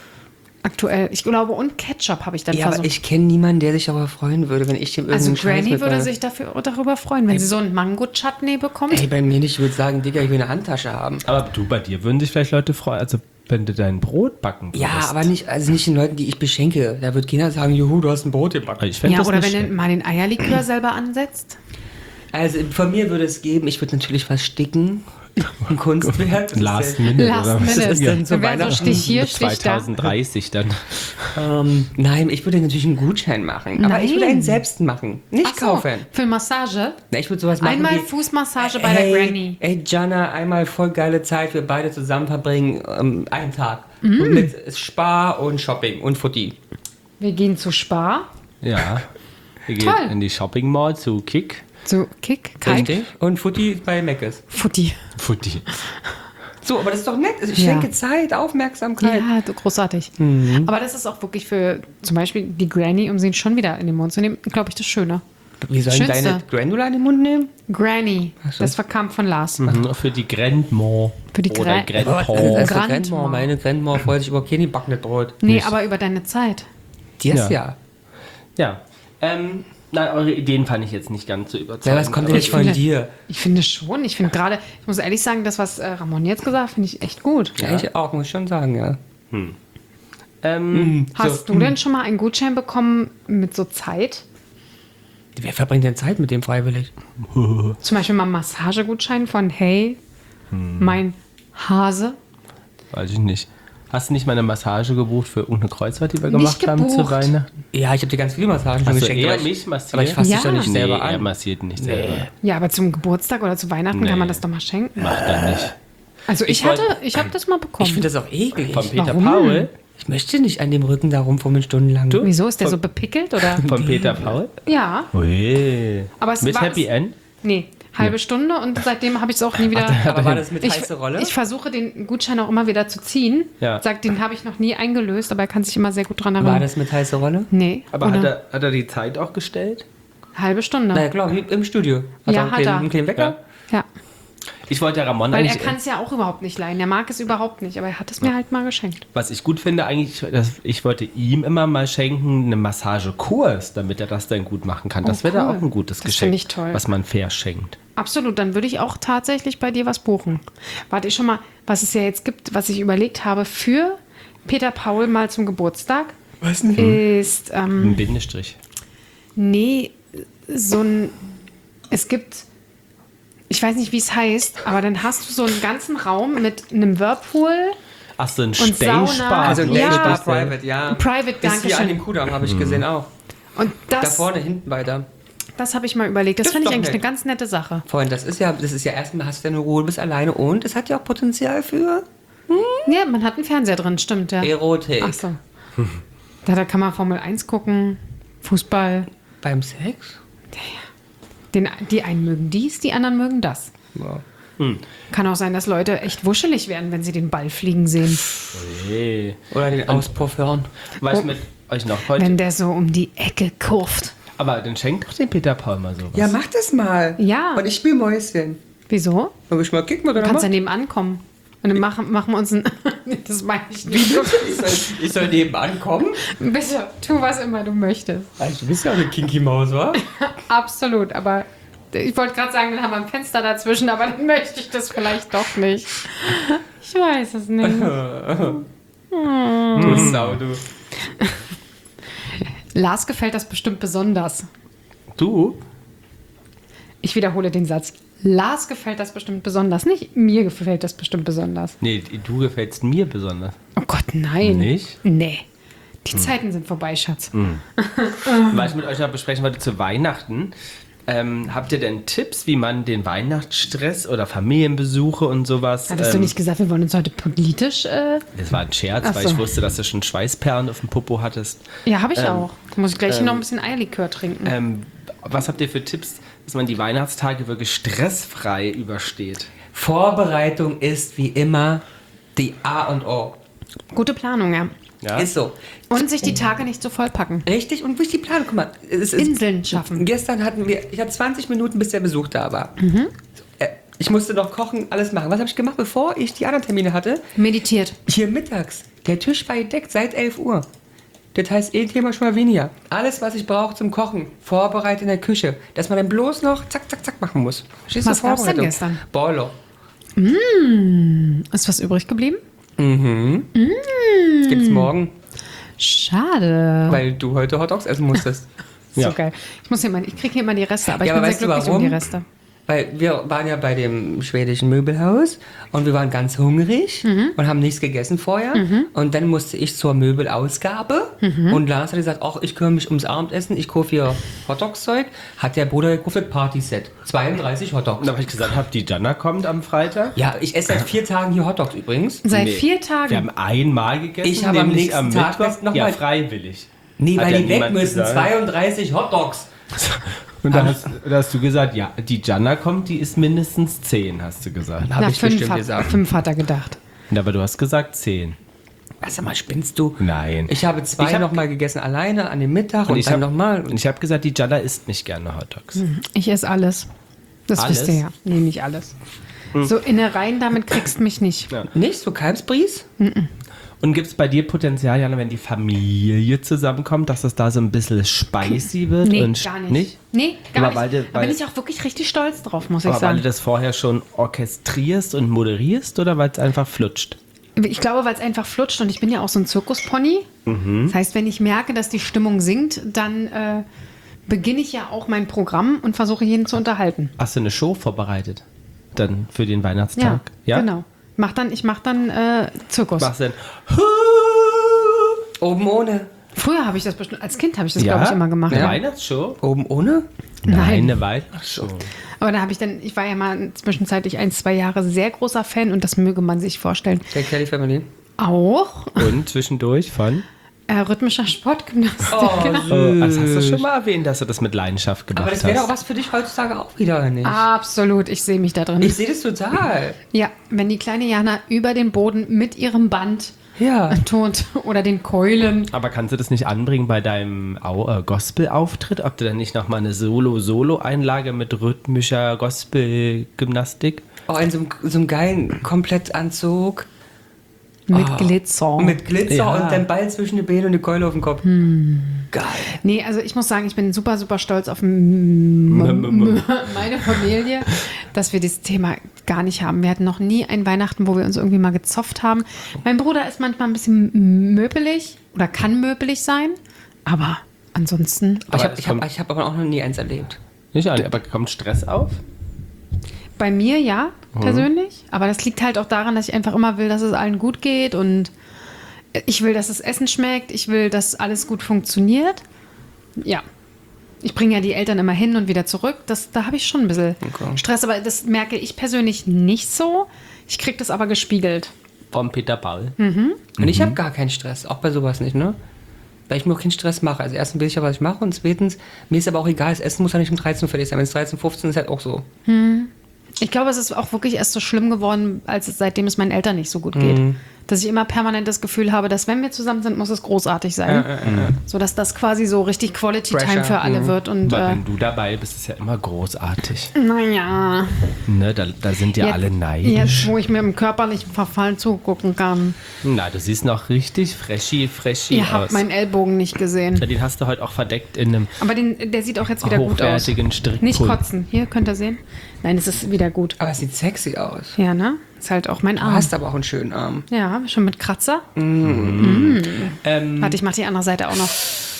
Aktuell. Ich glaube, und Ketchup habe ich dann
Ja, aber
versucht.
ich kenne niemanden, der sich darüber freuen würde, wenn ich dem
Also
irgendeinen Scheiß
Granny
mit
würde
meiner-
sich dafür, darüber freuen, wenn sie so einen Mango-Chutney bekommt.
Ey, bei mir nicht. Ich würde sagen, Digga, ich will eine Handtasche haben.
Aber du, bei dir würden sich vielleicht Leute freuen, also wenn du dein Brot backen würdest.
Ja, aber nicht, also nicht den Leuten, die ich beschenke. Da wird keiner sagen, juhu, du hast ein Brot gebacken.
Ich fänd
Ja,
das
oder
nicht
wenn du
schlecht.
mal den Eierlikör selber ansetzt.
Also von mir würde es geben, ich würde natürlich was sticken. Ein Kunstwerk. Das ist
Last
ja-
Minute,
Last
oder?
Minute.
Was ist denn so
Dann wäre so
Weihnachten?
Stich hier,
Mit
Stich da.
zwanzig dreißig dann.
Ähm, nein, ich würde natürlich einen Gutschein machen. Aber ich würde
Nein.
einen selbst machen. Nicht
Ach so,
kaufen.
für Massage.
Na, ich würde sowas machen
Einmal
wie,
Fußmassage bei
hey,
der Granny.
Ey, Jana, einmal voll geile Zeit, wir beide zusammen verbringen, ähm, einen Tag.
Mm.
Mit Spar und Shopping und Futti.
Wir gehen zu Spar.
Ja. Wir
Toll.
gehen in die Shopping Mall zu Kick.
Zu Kick, Kai,
Richtig. Und Futti bei Meckes.
Futti.
Futti.
So, aber das ist doch nett. Also ich
Ja.
schenke Zeit, Aufmerksamkeit.
Ja, du- großartig.
Mhm.
Aber das ist auch wirklich für zum Beispiel die Granny, um sie schon wieder in den Mund zu nehmen, glaube ich, das Schöne.
Wie sollen
Schönste.
deine Granula in den Mund nehmen?
Granny,
so.
das verkam von Lars.
Mhm, für die Grandma.
Für die
Oder
Gra-
Grandpa.
Also
Grandma.
Grandma, meine Grandma freut sich über kein gebackenes Brot.
Nee,
Nicht.
aber über deine Zeit.
Die ist
Ja.
ja.
Ja. Ähm, nein, eure Ideen fand ich jetzt nicht ganz so überzeugend.
Ja, was kommt denn
aber
nicht von
finde-
dir?
Ich finde schon, ich finde gerade, ich muss ehrlich sagen, das, was äh, Ramon jetzt gesagt hat, finde ich echt gut.
Ja, ich auch, muss ich schon sagen, ja.
Ähm,
Hast
So,
du denn schon mal einen Gutschein bekommen mit so Zeit?
Wer verbringt denn Zeit mit dem freiwillig?
Zum Beispiel mal einen Massagegutschein von, hey, mein Hase.
Weiß ich nicht. Hast du nicht mal eine Massage gebucht für irgendeine Kreuzfahrt, die wir
Nicht
gemacht haben zu
gebucht.
Weihnachten?
Ja, ich habe dir ganz viele Massagen schon
Hast du
geschenkt.
eher
aber ich-
mich massiert?
Aber ich fasse
Ja.
dich doch nicht
Nee,
selber
er
an.
massiert nicht selber.
Ja, aber zum Geburtstag oder zu Weihnachten
Nee.
kann man das doch mal schenken.
Macht er nicht.
Also ich,
Ich wollt-
hatte, ich habe das mal bekommen.
Ich finde das auch eklig.
Von Peter
Warum?
Paul?
Ich möchte nicht an dem Rücken da rumfummeln stundenlang.
Du?
Wieso, ist der so bepickelt oder?
Von Peter Paul?
Ja,
Ui.
aber es
Mit
war
Happy
es,
End?
Nee, halbe Stunde und seitdem habe ich es auch nie wieder.
Aber war das mit
Ich,
heiße Rolle?
ich versuche den Gutschein auch immer wieder zu ziehen.
Ja.
Sagt, den habe ich noch nie eingelöst, aber er kann sich immer sehr gut dran erinnern.
war das mit heiße Rolle?
Nee,
Aber
oder
hat er, hat er die Zeit auch gestellt?
halbe Stunde.
Na ja, klar, wie im Studio. Hat
Ja,
er einen
hat
kleinen,
er.
einen kleinen Wecker?
Ja,
Ich wollte ja Ramon
weil er
eigentlich...
kann es ja auch überhaupt nicht leihen. Er mag es überhaupt nicht, aber er hat es mir halt mal geschenkt.
Was ich gut finde eigentlich, dass ich wollte ihm immer mal schenken, einen Massagekurs, damit er das dann gut machen kann. Das
Oh,
wäre da
cool.
auch ein gutes
Das
Geschenk,
finde ich toll.
was man fair schenkt.
Absolut, dann würde ich auch tatsächlich bei dir was buchen. Warte ich schon mal, was es ja jetzt gibt, was ich überlegt habe für Peter Paul mal zum Geburtstag,
Was denn?
ist, ähm,
Ein Bindestrich.
nee, so ein, es gibt, ich weiß nicht, wie es heißt, aber dann hast du so einen ganzen Raum mit einem Whirlpool,
Ach so, ein
Und Sauna.
Stay-Spar.
Also ein
Ja.
Dayspa Private, ja.
Private,
Ist
danke
hier an
schön.
dem Kudamm, habe ich gesehen auch.
und
Da
das,
vorne, hinten weiter.
das habe ich mal überlegt. Das,
Das
finde
ist
ich
doch
eigentlich
nett.
eine ganz nette Sache.
Freund, das ist ja, das ist ja erstmal, hast du deine Ruhe, du bist alleine und es hat ja auch Potenzial für
Ja, man hat einen Fernseher drin, stimmt, ja.
Erotik.
Ach so. Da, da kann man Formel eins gucken, Fußball.
Beim Sex?
Den, die einen mögen dies, die anderen mögen das.
Ja.
Kann auch sein, dass Leute echt wuschelig werden, wenn sie den Ball fliegen sehen.
Hey.
Oder den Auspuff hören.
Was mit euch noch heute?
Wenn der so um die Ecke kurft.
Aber dann schenkt doch den Peter Paul mal sowas.
Ja, mach das mal.
Ja.
Und ich spiele Mäuschen.
Wieso?
Hab ich mal kicken oder
Du kannst ja
mal?
nebenan kommen. Und dann machen, machen wir uns ein... das meine ich nicht.
Ich soll, ich soll nebenan kommen?
Bitte, tu was immer du möchtest.
Also, du bist ja eine Kinky Maus, wa?
Absolut, aber ich wollte gerade sagen, dann haben wir ein Fenster dazwischen, aber dann möchte ich das vielleicht doch nicht. Ich weiß es nicht.
Du Sau, du.
Lars gefällt das bestimmt besonders.
Du?
Ich wiederhole den Satz. Lars gefällt das bestimmt besonders. Nicht mir gefällt das bestimmt besonders.
Nee, du gefällst mir besonders.
Oh Gott, nein.
Nicht?
Nee. Die Zeiten sind vorbei, Schatz.
Was ich mit euch noch besprechen wollte zu Weihnachten. Ähm, habt ihr denn Tipps, wie man den Weihnachtsstress oder Familienbesuche und sowas...
Hattest
ähm,
du nicht gesagt, wir wollen uns heute politisch... Äh
Das war ein Scherz,
Ach
weil
so.
ich wusste, dass du schon Schweißperlen auf dem Popo hattest.
ja, habe ich
Ähm,
auch. Muss ich gleich hier noch ein bisschen Eierlikör trinken.
Ähm, was habt ihr für Tipps, dass man die Weihnachtstage wirklich stressfrei übersteht?
Vorbereitung ist wie immer die A und O.
Gute Planung, ja.
Ja?
Ist so.
Und sich die Tage nicht so vollpacken.
Richtig, und durch die Planung, guck mal. Es ist,
Inseln schaffen.
Gestern hatten wir, ich hatte zwanzig Minuten, bis der Besuch da war.
Mhm.
So, äh, ich musste noch kochen, alles machen. Was habe ich gemacht, bevor ich die anderen Termine hatte?
Meditiert.
Hier mittags. Der Tisch war gedeckt seit elf Uhr. Das heißt, eh Thema schon mal weniger. Alles, was ich brauche zum Kochen, vorbereitet in der Küche. Dass man dann bloß noch zack, zack, zack machen muss. Verstehst du?
Was gab's denn
Vorbereitung.
gestern?
Boiler.
Ist was übrig geblieben?
Das gibt's morgen,
Schade.
weil du heute Hotdogs essen musstest.
So
Ja.
geil. Ich muss hier mal, ich kriege hier immer die Reste, aber
Ja,
ich
aber
bin
weißt
sehr
du
glücklich um
warum?
die Reste.
Weil wir waren ja bei dem schwedischen Möbelhaus und wir waren ganz hungrig und haben nichts gegessen vorher. Und dann musste ich zur Möbelausgabe und Lars hat gesagt, ach, ich kümmere mich ums Abendessen, ich kaufe hier Hotdogs-Zeug. Hat der Bruder gekauft das Partyset. zweiunddreißig Hotdogs.
Und da habe ich gesagt, hab, die Jana kommt am Freitag.
Ja, ich esse seit vier Tagen hier Hotdogs übrigens.
Seit
Nee,
vier
Wir
Tagen.
haben einmal gegessen,
Ich habe am
nämlich
nächsten
am
Tag
Mittwoch.
noch
ja,
mal-
freiwillig.
Nee,
Hat
weil
ja
die weg
niemand
müssen.
gesagt.
zweiunddreißig Hotdogs.
Und da hast, da hast du gesagt, ja, die Jana kommt, die ist mindestens zehn, hast du gesagt.
Habe
Na,
ich
fünf,
bestimmt
hat,
gesagt.
fünf hat er gedacht.
Aber du hast gesagt zehn.
Sag mal, spinnst du?
Nein.
Ich habe zwei
Ich hab-
noch mal gegessen, alleine an dem Mittag und,
Und ich
dann
hab-
nochmal.
Und ich habe gesagt, die Jana isst nicht gerne Hotdogs.
Ich esse alles. Das
Alles?
wisst ihr ja. Nee, nicht alles. So Innereien, damit kriegst mich nicht.
Ja.
Nicht so Kalbsbries?
Und gibt es bei dir Potenzial, Jana, wenn die Familie zusammenkommt, dass das da so ein bisschen spicy wird?
Nee,
und
gar nicht.
nicht?
Nee, gar
Aber weil
nicht.
du-
da
weil-
bin ich auch wirklich richtig stolz drauf, muss ich
Aber weil
sagen.
du das vorher schon orchestrierst und moderierst oder weil es einfach flutscht?
Ich glaube, weil es einfach flutscht und ich bin ja auch so ein Zirkuspony. Das heißt, wenn ich merke, dass die Stimmung sinkt, dann äh, beginne ich ja auch mein Programm und versuche jeden zu unterhalten.
Hast du eine Show vorbereitet? Dann für den
Ja,
Weihnachtstag?
genau. Mach dann, ich mach dann äh, Zirkus.
Machst du denn?
Oben ohne.
Früher habe ich das bestimmt, als Kind habe ich das,
Ja?
glaube ich, immer gemacht.
Eine
Ja.
Weihnachtsshow?
Oben ohne?
Nein.
eine Weihnachtsshow.
Aber da habe ich dann, ich war ja mal zwischenzeitlich ein, zwei Jahre sehr großer Fan und das möge man sich vorstellen.
Der Kelly Family.
Auch
Und zwischendurch von?
äh, rhythmischer Sportgymnastik.
Oh,
Oh, das hast du schon mal erwähnt, dass du das mit Leidenschaft gemacht
Aber das
hast.
wäre doch was für dich heutzutage auch wieder, oder nicht?
Absolut, ich sehe mich da drin.
Ich sehe das total.
Ja, wenn die kleine Jana über den Boden mit ihrem Band
Ja.
tot oder den Keulen.
Aber kannst du das nicht anbringen bei deinem Au- äh, Gospel-Auftritt? Ob du dann nicht nochmal eine Solo-Solo-Einlage mit rhythmischer Gospel-Gymnastik?
Oh, in so einem, so einem geilen Komplettanzug.
Mit
Oh.
Glitzer.
Mit Glitzer
Ja.
und dann Ball zwischen die Beine und eine Keule auf dem Kopf. Geil.
Nee, also ich muss sagen, ich bin super, super stolz auf m- m- meine Familie, dass wir dieses Thema gar nicht haben. Wir hatten noch nie ein Weihnachten, wo wir uns irgendwie mal gezofft haben. Mein Bruder ist manchmal ein bisschen möbelig oder kann möbelig sein, aber ansonsten
Aber ich
Aber
habe
es
ich hab,
kommt-
ich hab aber auch noch nie eins erlebt.
Nicht, Anni, aber kommt Stress auf?
bei mir ja, persönlich. Aber das liegt halt auch daran, dass ich einfach immer will, dass es allen gut geht und ich will, dass das Essen schmeckt. Ich will, dass alles gut funktioniert. Ja. Ich bringe ja die Eltern immer hin und wieder zurück. Das, da habe ich schon ein bisschen
Okay.
Stress, aber das merke ich persönlich nicht so. Ich kriege das aber gespiegelt.
Vom Peter Paul.
Und ich habe gar keinen Stress, auch bei sowas nicht, ne? Weil ich mir auch keinen Stress mache. Also erstens will ich ja, was ich mache und zweitens, mir ist aber auch egal, das Essen muss ja nicht um dreizehn Uhr fertig sein. Wenn es dreizehn, fünfzehn ist, halt auch so.
Ich glaube, es ist auch wirklich erst so schlimm geworden, als es, seitdem es meinen Eltern nicht so gut geht. Dass ich immer permanent das Gefühl habe, dass wenn wir zusammen sind, muss es großartig sein. So dass das quasi so richtig Quality Time
Pressure,
für alle wird. Und
Weil
äh,
wenn du dabei bist, ist es ja immer großartig.
naja,
Ne, da, da sind ja
jetzt,
alle
jetzt,
neidisch.
wo ich mir im körperlichen Verfall zugucken kann.
Na, du siehst noch richtig freshy, freshy
Ihr
aus.
habt meinen Ellbogen nicht gesehen.
Ja, den hast du heute auch verdeckt in einem
Aber den, der sieht auch jetzt wieder gut aus.
hochwertigen Strickpulli.
Nicht kotzen. Hier, könnt ihr sehen. Nein, es ist wieder gut.
Aber es sieht sexy aus.
Ja, ne? Ist halt auch mein
Du
Arm.
hast aber auch einen schönen Arm.
Ja, schon mit Kratzer.
Ähm,
Warte, ich mach die andere Seite auch noch.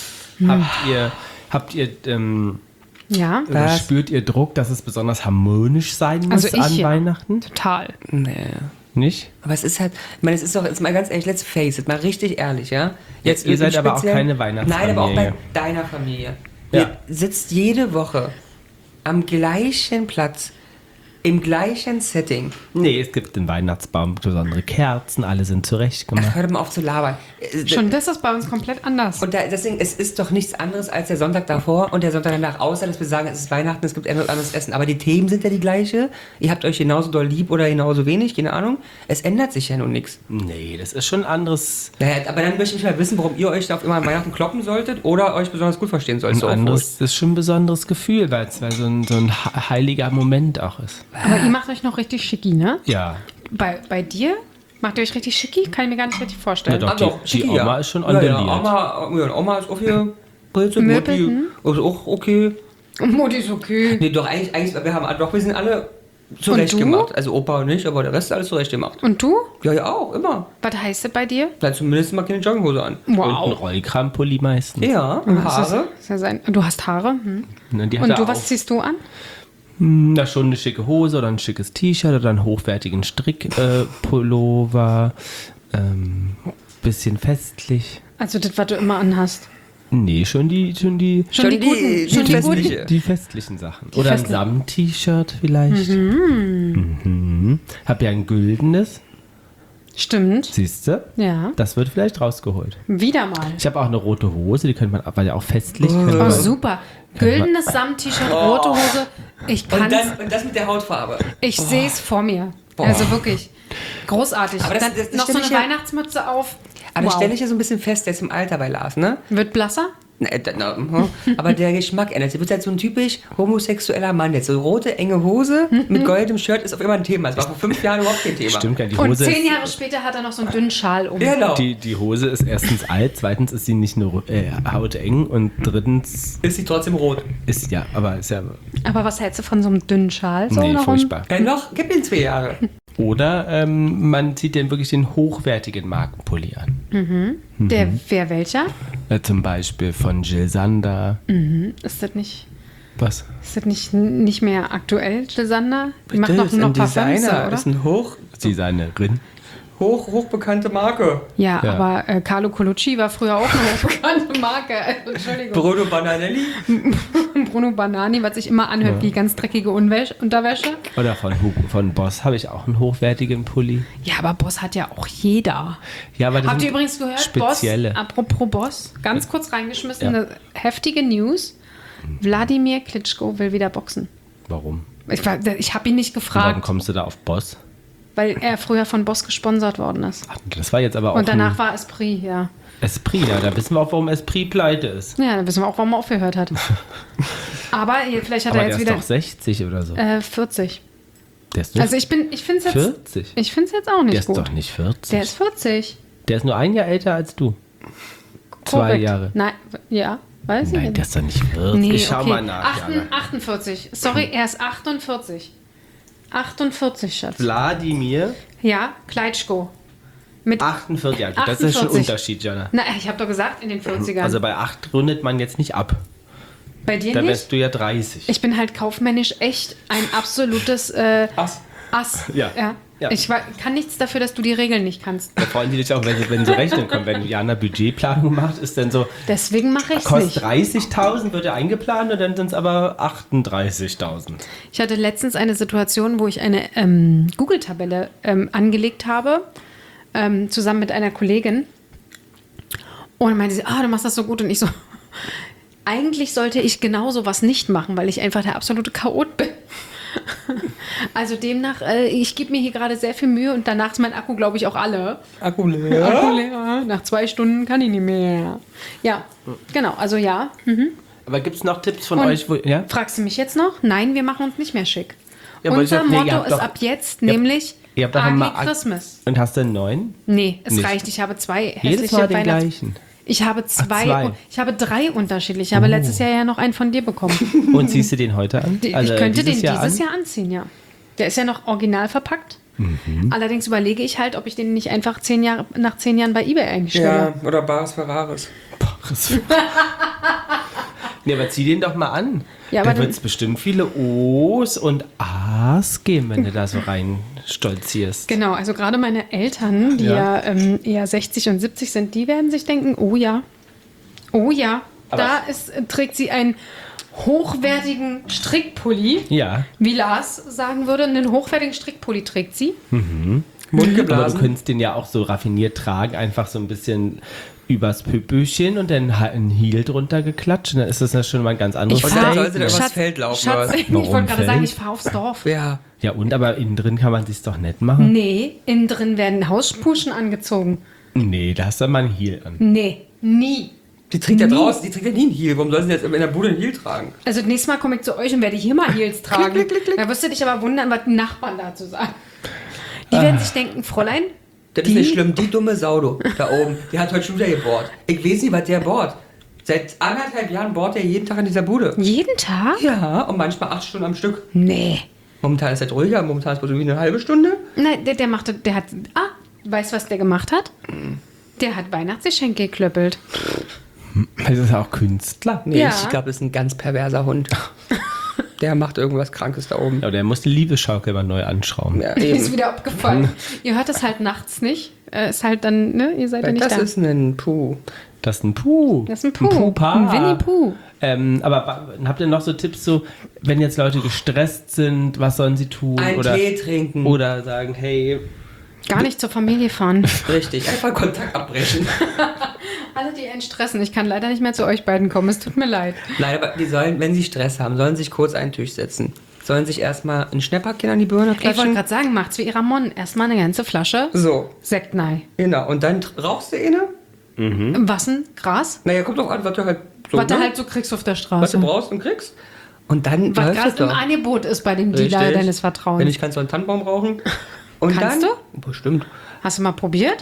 habt ihr, habt ihr, ähm,
Ja,
oder
Was?
spürt ihr Druck, dass es besonders harmonisch sein muss
Also ich
an
ja.
Weihnachten?
total.
Nee.
Nicht?
Aber es ist halt, ich meine, es ist doch, jetzt mal ganz ehrlich, let's face it, mal richtig ehrlich, ja?
Jetzt, ihr seid aber auch keine Weihnachtsfamilie.
Nein, aber auch bei deiner Familie.
Ja.
Ihr sitzt jede Woche am gleichen Platz, im gleichen Setting.
Nee, es gibt den Weihnachtsbaum, besondere Kerzen, alle sind
Ach,
zurechtgemacht.
hör doch mal auf zu labern. Äh,
Schon das ist bei uns komplett anders.
Und da, deswegen, es ist doch nichts anderes als der Sonntag davor und der Sonntag danach, außer dass wir sagen, es ist Weihnachten, es gibt etwas anderes Essen. Aber die Themen sind ja die gleiche. Ihr habt euch genauso doll lieb oder genauso wenig, keine Ahnung. Es ändert sich ja nun nichts.
Nee, das ist schon ein anderes,
Naja, aber dann möchte ich mal wissen, warum ihr euch da auf immer an Weihnachten kloppen solltet oder euch besonders gut verstehen solltet.
ein
So
anderes, das ist schon ein besonderes Gefühl, weil es weil so ein, so ein he- heiliger Moment auch ist.
Aber ihr macht euch noch richtig schicki, ne?
Ja.
Bei, bei dir macht ihr euch richtig schicki? Kann ich mir gar nicht richtig
Ja,
vorstellen.
doch.
Ah, doch,
die-
schicki,
die Oma
ja.
ist schon
ja, ja,
ondelliert.
Oma, ja, Oma ist auch hier. Pilze,
Möbel,
Mutti
hm?
ist auch okay.
Mutti ist okay.
Nee, doch, eigentlich, eigentlich wir haben doch, wir sind alle zurecht
du?
gemacht. Also Opa nicht, aber der Rest ist alles zurecht gemacht.
Und du?
Ja, ja, auch, immer.
Was heißt das bei dir?
Na, zumindest mal keine Jogginghose an.
Und ein
Wow.
Rollkrampulli meistens.
Ja, und
Das ist-
Haare.
ist ja sein, du hast Haare? Hm.
Ne, die hat
Und
er
du,
auch.
was ziehst du an?
Hm, Na, schon eine schicke Hose oder ein schickes T-Shirt oder einen hochwertigen Strickpullover. Äh, Pullover, ähm, bisschen festlich.
Also das, was du immer anhast.
Nee, schon die, schon die,
Schon, die, guten. Schon die guten.
festliche.
die festlichen Sachen. oder ein
festlichen.
Samt-T-Shirt vielleicht. Mhm. Hab ja ein güldenes,
Stimmt.
siehst du?
Ja.
Das wird vielleicht rausgeholt.
Wieder mal.
Ich habe auch eine rote Hose, die könnte man, weil ja auch festlich. könnte
Oh,
man-
super. Güldenes Samt-T-Shirt, rote Hose. Ich kann
Und das, und das mit der Hautfarbe.
Ich sehe es vor mir. Also wirklich. Großartig.
Aber das-
Dann
das- das
noch so
stell
eine
ich ja-
Weihnachtsmütze auf.
Aber das
Wow.
stelle ich ja so ein bisschen fest, der ist im Alter bei Lars, ne?
Wird blasser?
Na, äh, da- na, hm. Aber der Geschmack ändert sich. Du bist halt so ein typisch homosexueller Mann jetzt. So rote, enge Hose mit goldenem Shirt ist auf immer ein Thema. Das war vor fünf Jahren überhaupt kein Thema.
Stimmt gar nicht. Die
Und
Hose,
zehn
ist,
Jahre später hat er noch so einen dünnen Schal um.
Genau.
die, die Hose ist erstens alt, zweitens ist sie nicht nur äh, hauteng und drittens
Ist sie trotzdem rot.
ist ja, aber ist ja,
Aber was hältst du von so einem dünnen Schal? So
nee,
darum?
furchtbar.
Ja, noch, gib ihm zwei Jahre.
Oder ähm, man zieht den wirklich den hochwertigen Markenpulli an.
Der, wer welcher?
Äh, zum Beispiel von Jill Sander.
Ist das nicht,
Was?
ist das nicht, nicht mehr aktuell, Sander? Die macht
Bitte,
doch
ist
nur noch
ein
Parfums,
Designer,
oder?
ist ein hoch,
Boss-Designerin.
Hoch, hochbekannte Marke.
Ja,
Ja.
aber äh, Carlo Colucci war früher auch eine hochbekannte Marke. Also, Entschuldigung.
Bruno Bananelli.
Bruno Banani, was sich immer anhört
Ja.
wie ganz dreckige Unwäsche, Unterwäsche.
Oder von, Hu- von Boss habe ich auch einen hochwertigen Pulli.
Ja, aber Boss hat ja auch jeder.
Ja, aber das
Habt ihr
sind
übrigens gehört,
spezielle.
Boss, apropos Boss, ganz kurz reingeschmissen,
Ja.
eine heftige News. Wladimir Klitschko will wieder boxen.
Warum?
Ich, war- ich habe ihn nicht
Warum
gefragt,
kommst du da auf Boss?
weil er früher von Boss gesponsert worden ist.
Ach, das war jetzt aber auch
Und danach
ein
war Esprit, ja.
Esprit. Ja, da wissen wir auch, warum Esprit pleite ist.
Ja, dann wissen wir auch, warum er aufgehört hat. Aber hier, vielleicht hat
Aber
er
der
jetzt
ist
wieder
doch sechzig oder so.
äh, vierzig.
Der ist nur
Also ich bin, ich finde es jetzt,
vierzig.
ich finde es jetzt auch nicht
Der ist
gut.
doch nicht vierzig.
Der ist vierzig.
Der ist nur ein Jahr älter als du. Zwei
Korrekt.
Jahre.
Nein, ja, weiß ich
Nein,
nicht.
der ist doch nicht vierzig.
Nee,
ich schau
okay.
mal nach.
Achten-
Jana.
achtundvierzig. Sorry, er ist achtundvierzig. achtundvierzig, Schatz.
Wladimir,
Ja, Kleitschko. Mit,
achtundvierzig. Ja, gut, das ist schon ein
achtundvierzig.
Unterschied, Jana.
na, ich habe doch gesagt, in den vierzigern.
Also bei acht rundet man jetzt nicht ab.
Bei dir
Da
nicht?
wärst du ja dreißig.
Ich bin halt kaufmännisch echt ein absolutes äh,
Ass.
Ass.
Ja. Ja.
Ich wa- kann nichts dafür, dass du die Regeln nicht kannst.
Da freuen die dich auch, wenn sie, wenn sie rechnen können. Wenn Jana Budgetplanung macht, ist dann so,
Deswegen mache ich es
kostet
nicht.
dreißigtausend, wird ja eingeplant und dann sind es aber achtunddreißigtausend.
Ich hatte letztens eine Situation, wo ich eine ähm, Google-Tabelle ähm, angelegt habe, ähm, zusammen mit einer Kollegin. Und dann meinte sie, ah, du machst das so gut. Und ich so, eigentlich sollte ich genau sowas nicht machen, weil ich einfach der absolute Chaot bin. Also demnach, äh, ich gebe mir hier gerade sehr viel Mühe und danach ist mein Akku, glaube ich, auch alle.
Akku leer.
Akku leer. Nach zwei Stunden kann ich nicht mehr. Ja, genau, also ja. Mhm.
Aber gibt es noch Tipps von
Und
euch? Wo, ja?
Fragst du mich jetzt noch? Nein, wir machen uns nicht mehr schick.
Ja, aber ich
Unser
hab- nee, ihr
Motto
habt
ist
doch-
ab jetzt
ihr habt-
nämlich
ihr habt doch
Ugly
mal-
Christmas.
Und hast du einen neuen?
Nee, es
Nicht.
reicht. Ich habe zwei hässliche
Jedes Mal den
Weihnachts-
gleichen.
Ich habe zwei,
zwei. Oh.
ich habe drei unterschiedliche. Ich habe letztes Jahr ja noch einen von dir bekommen.
Und ziehst du den heute an?
Die-
Also
ich könnte den
Jahr
dieses
an?
Jahr anziehen, ja. Der ist ja noch original verpackt.
Mhm.
Allerdings überlege ich halt, ob ich den nicht einfach zehn Jahre, nach zehn Jahren bei eBay einstelle.
Ja, oder Bares Ferraris.
Nee, aber zieh den doch mal an.
Ja, aber
da
dann-
wird es bestimmt viele O's und A's geben, wenn du da so rein stolzierst.
Genau, also gerade meine Eltern, die ja,
Ja.
ähm, eher sechzig und siebzig sind, die werden sich denken, oh ja, oh ja,
Aber-
da ist, äh, trägt sie einen hochwertigen Strickpulli.
Ja,
Wie Lars sagen würde, einen hochwertigen Strickpulli trägt sie.
Mund
aber du
geblasen.
könntest den ja auch so raffiniert tragen, einfach so ein bisschen übers Püppöchen und dann halt ein Heel drunter geklatscht. Und dann ist das ja schon mal ein ganz anderes
Und
fahr-
dann
Statement.
soll sie da übers Feld laufen.
Schatz,
oder?
ich
Warum
wollte gerade sagen,
Feld?
ich fahre aufs Dorf.
Ja.
Ja, und aber innen drin kann man sich's doch nett machen.
Nee, innen drin werden Hauspuschen angezogen.
Nee, da hast du mal ein Heel an.
Nee, nie.
Die trägt ja draußen, die trägt ja nie einen Heel. Warum soll sie denn jetzt in der Bude einen Heel tragen?
Also nächstes Mal komme ich zu euch und werde hier mal Heels tragen.
klick, klick, klick.
Da wirst du dich aber wundern, was die Nachbarn dazu sagen. Die werden sich denken, Fräulein,
Das
Die?
ist nicht schlimm. Die dumme Sau, du, da oben, die hat heute schon wieder gebohrt. Ich weiß nicht, was der bohrt. Seit anderthalb Jahren bohrt er jeden Tag in dieser Bude.
jeden Tag?
Ja, und manchmal acht Stunden am Stück.
Nee.
Momentan ist er ruhiger, momentan ist es irgendwie eine halbe Stunde.
Nein, der, der machte, der hat, ah, weißt du, was der gemacht hat? Der hat Weihnachtsgeschenke geklöppelt.
Das ist ja auch Künstler.
Nee,
Ja.
ich glaube, das ist ein ganz perverser Hund. Der macht irgendwas Krankes da oben.
Ja, der muss die Liebesschaukel mal neu anschrauben.
Ja,
Mir ist
eben.
wieder abgefallen. Ihr hört es halt nachts nicht. Äh, ist halt dann, ne, ihr seid ja nicht
Das
da.
ist ein Puh.
Das ist ein Puh.
Das ist ein Puh.
Ein Puh-Paar.
Ein Winnie-Puh.
Ähm, aber ba- habt ihr noch so Tipps, so, wenn jetzt Leute gestresst sind, was sollen sie tun?
Ein
oder,
Tee trinken.
oder sagen, hey,
Gar nicht zur Familie fahren.
Richtig, einfach Kontakt abbrechen.
Alle, die einen stressen. Ich kann leider nicht mehr zu euch beiden kommen. Es tut mir leid.
Nein, aber die sollen, wenn sie Stress haben, sollen sich kurz einen Tisch setzen. Sollen sich erstmal ein Schnäpperchen an die Birne
Ich wollte
klatschen.
gerade sagen, macht's wie Ramon. Erstmal eine ganze Flasche
So,
Sekt, nein.
genau. Und dann tr- rauchst du eine?
Was denn? Gras?
Naja, kommt doch an, was du halt so,
Was du
ne?
halt so kriegst auf der
was
Straße.
du brauchst und kriegst. Und dann
Was
läuft es
gerade im
doch.
Angebot ist bei dem Dealer
Richtig.
deines Vertrauens.
Wenn ich kannst du einen Tannenbaum rauchen. Und
Kannst
dann,
du?
Bestimmt.
Hast du mal probiert?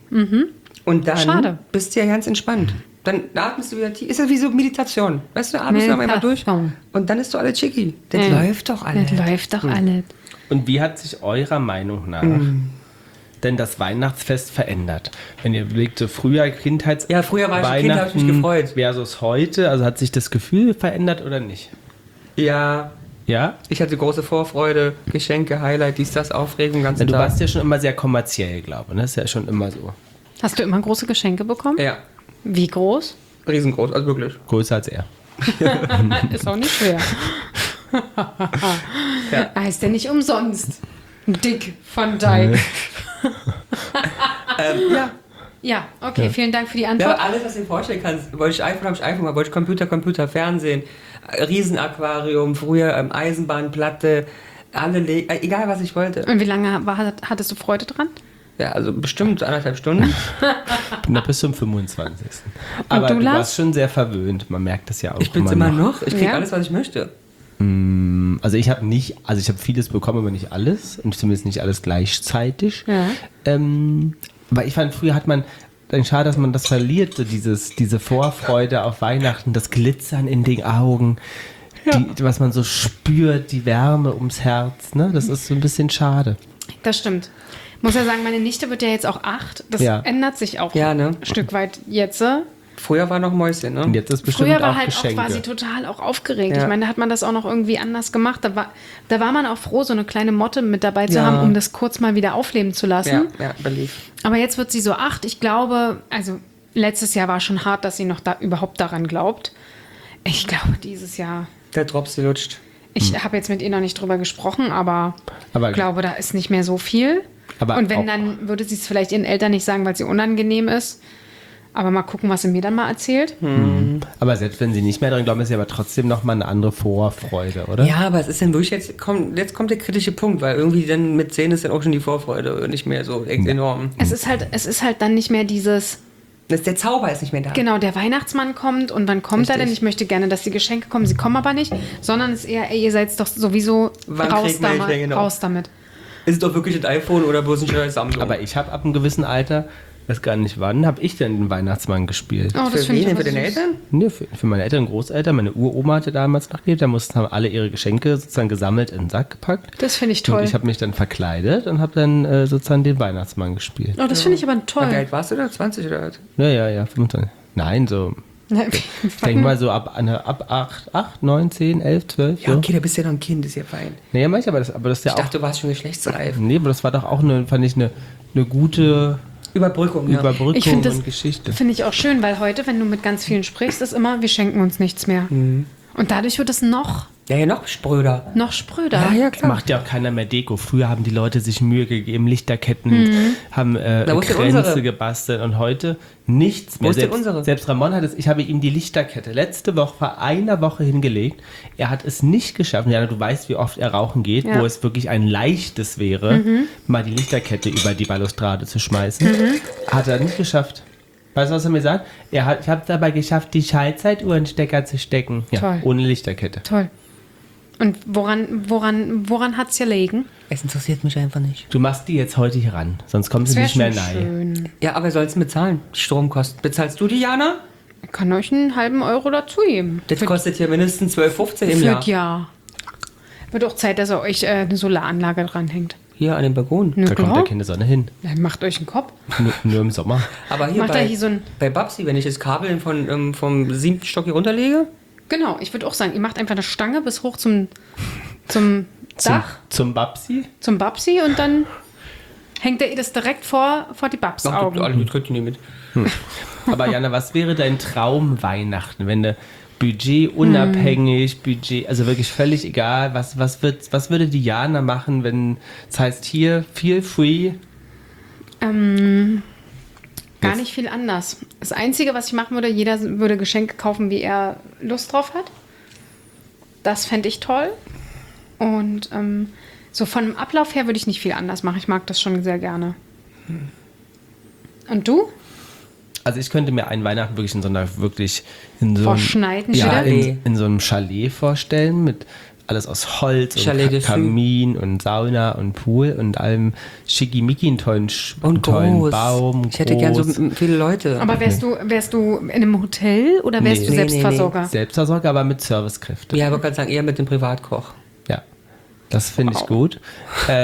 Und dann
Schade.
bist du ja ganz entspannt. Dann atmest du wieder tief. Ist ja wie so Meditation. Weißt du, atmest du noch einmal durch.
Meditation.
Und dann ist doch alles chicky. Das
Ja.
läuft doch alles.
Das läuft doch alles.
und wie hat sich eurer Meinung nach
Mhm.
denn das Weihnachtsfest verändert? Wenn ihr überlegt, so früher Kindheits...
Ja, früher war ich ein Kind, hab ich mich
Weihnachten
gefreut.
versus heute, also hat sich das Gefühl verändert oder nicht?
Ja,
Ja?
Ich hatte große Vorfreude, Geschenke, Highlight, dies, das, Aufregung, ganz
Ja, du warst ja schon immer sehr kommerziell, glaube ich. Das ist ja schon immer so.
Hast du immer große Geschenke bekommen?
Ja,
Wie groß?
riesengroß, also wirklich.
Größer als er.
Ist auch nicht schwer.
Ja.
Heißt ja nicht umsonst. Dick von Dyke.
ähm, ja.
Ja, okay,
Ja.
vielen Dank für die
Ja,
Antwort.
aber alles, was du dir vorstellen kannst, wollte ich iPhone, habe ich iPhone mal, wollte ich Computer, Computer, Fernsehen, äh, Riesenaquarium, früher ähm, Eisenbahnplatte, alle, Le äh, egal was ich wollte.
Und wie lange war, hattest du Freude dran?
Ja, also bestimmt anderthalb Stunden.
Na, bis zum fünfundzwanzigsten Aber
du,
du,
Lars?
warst schon sehr verwöhnt. Man merkt das ja auch
Ich bin's immer noch. Ich krieg
Ja?
alles, was ich möchte.
Also ich habe nicht, also ich habe vieles bekommen, aber nicht alles. Und zumindest nicht alles gleichzeitig.
Ja.
Ähm, weil ich fand, früher hat man, dann schade, dass man das verliert, so dieses, diese Vorfreude auf Weihnachten, das Glitzern in den Augen, die, was man so spürt, die Wärme ums Herz. Ne? Das ist so ein bisschen schade.
Das stimmt. Ich muss ja sagen, meine Nichte wird ja jetzt auch acht. Das
Ja.
ändert sich auch
Ja, ne?
ein Stück weit jetzt. äh.
Früher war noch Mäuschen, ne?
Und jetzt ist bestimmt
Früher war
auch
halt
Geschenke.
auch, war sie total auch aufgeregt.
Ja.
Ich meine, da hat man das auch noch irgendwie anders gemacht. Da war, da war man auch froh, so eine kleine Motte mit dabei zu
Ja.
haben, um das kurz mal wieder aufleben zu lassen.
Ja, ja, belief.
Aber jetzt wird sie so acht. Ich glaube, also letztes Jahr war schon hart, dass sie noch da überhaupt daran glaubt. Ich glaube, dieses Jahr.
Der Drops, die lutscht.
Ich habe jetzt mit ihr noch nicht drüber gesprochen, aber
Aber-
ich glaube, da ist nicht mehr so viel.
Aber
Und wenn,
auch-
dann würde sie es vielleicht ihren Eltern nicht sagen, weil es ihr unangenehm ist. Aber mal gucken, was sie mir dann mal erzählt.
Aber selbst wenn sie nicht mehr dran glauben, ist ja aber trotzdem nochmal eine andere Vorfreude, oder?
Ja, aber es ist dann wirklich jetzt, komm, jetzt kommt der kritische Punkt, weil irgendwie dann mit zehn ist dann auch schon die Vorfreude nicht mehr so ex- enorm.
Es ist halt, es ist halt dann nicht mehr dieses,
Das, der Zauber ist nicht mehr da.
genau, der Weihnachtsmann kommt und wann kommt er
Richtig.
denn? Ich möchte gerne, dass die Geschenke kommen, sie kommen aber nicht. Sondern es ist eher, ey, ihr seid doch sowieso
Wann
raus,
kriegt man
damit,
Geschenke noch?
raus damit.
Ist es doch wirklich ein iPhone oder bloß ein schönes Samsung?
Aber ich habe ab einem gewissen Alter, weiß gar nicht wann, habe ich denn den Weihnachtsmann gespielt.
Oh, das
für
finde ich
wen?
aber
Für den
süß.
Eltern?
Nee, für, für meine Eltern, Großeltern, meine Uroma hatte damals noch gelebt, da mussten haben alle ihre Geschenke sozusagen gesammelt in den Sack gepackt.
Das finde ich
Und
toll.
ich habe mich dann verkleidet und habe dann äh, sozusagen den Weihnachtsmann gespielt.
Oh, das finde ich aber
Wie
toll.
alt warst du da? zwanzig oder was?
Ja, ja, ja, fünfundzwanzig. Nein, so, ich denke mal so ab, an- ab acht, acht, neun, zehn, elf, zwölf.
Ja,
so.
okay, da bist du ja noch ein Kind, ist ja fein.
Nee, ja, manchmal, aber das, aber das ist ja
Ich
auch.
dachte, du warst schon geschlechtsreif.
Nee, aber das war doch auch eine, fand ich, eine, eine gute
Überbrückung, ja.
Überbrückung
Ich finde das
und Geschichte.
finde ich auch schön, weil heute, wenn du mit ganz vielen sprichst, ist immer, wir schenken uns nichts mehr.
Mhm.
Und dadurch wird es noch,
Ja, ja, noch spröder.
noch spröder.
Ja, ja,
Das
klar.
macht ja auch keiner mehr Deko. Früher haben die Leute sich Mühe gegeben, Lichterketten, haben äh,
Na, wo ist denn
Kränze
unsere?
gebastelt und heute nichts mehr.
Wo ist denn
selbst,
unsere?
selbst Ramon hat es, ich habe ihm die Lichterkette letzte Woche vor einer Woche hingelegt. Er hat es nicht geschafft. Jana, du weißt, wie oft er rauchen geht,
Ja.
wo es wirklich ein leichtes wäre, mal die Lichterkette über die Balustrade zu schmeißen. Hat er nicht geschafft. Weißt du, was er mir sagt? Er hat, ich habe es dabei geschafft, die Schallzeituhrenstecker zu stecken. Ja,
Toll.
ohne Lichterkette.
Toll. Und woran, woran, woran hat es gelegen?
Es interessiert mich einfach nicht.
Du machst die jetzt heute hier ran, sonst kommen sie
wär
nicht mehr
schon
nahe.
schön.
Ja, aber wer soll es bezahlen? Die Stromkosten. Bezahlst du die, Jana?
Ich kann euch einen halben Euro dazu geben.
Das kostet hier mindestens zwölf, fünfzehn im
Für
Jahr.
das Jahr. Wird auch Zeit, dass ihr euch äh, eine Solaranlage dranhängt.
Hier an dem Balkon.
Na
Da kommt
klar.
ja keine Sonne hin.
Ja, macht euch einen Kopf.
Nur, nur im Sommer.
Aber hier
Macht
bei,
er hier so ein-
bei Babsi, wenn ich das Kabel von, ähm, vom siebten Stock hier runterlege,
Genau, ich würde auch sagen, ihr macht einfach eine Stange bis hoch zum, zum
Zum,
Dach,
zum Babsi?
zum Babsi und dann hängt ihr das direkt vor, vor die
Ach,
Babsaugen.
alle, die kriegt die nicht mit.
Aber Jana, was wäre dein Traum Weihnachten, wenn du Budget unabhängig, Budget, also wirklich völlig egal, was, was, wird, was würde die Jana machen, wenn es heißt hier, feel free?
Ähm, gar
Jetzt.
nicht viel anders. Das Einzige, was ich machen würde, jeder würde Geschenke kaufen, wie er Lust drauf hat. Das fände ich toll. Und ähm, so von dem Ablauf her würde ich nicht viel anders machen. Ich mag das schon sehr gerne. Und du?
Also ich könnte mir einen Weihnachten wirklich in so einer, wirklich in so einem,
Verschneiten
ja,
wieder?
in, in so einem Chalet vorstellen, mit alles aus Holz und
Chalet
Ka
de Sud.
Kamin und Sauna und Pool und allem schickimicki, einen tollen, Sch- einen
Und
tollen
groß.
Baum.
Ich hätte gern so
groß.
m- viele Leute.
Aber wärst du, wärst du in einem Hotel oder wärst
Nee.
du
Nee, nee,
Selbstversorger?
Selbstversorger, aber mit Servicekräften.
ja, ich wollte gerade sagen, eher mit dem Privatkoch.
Ja, das finde ich
Wow.
gut. Ähm,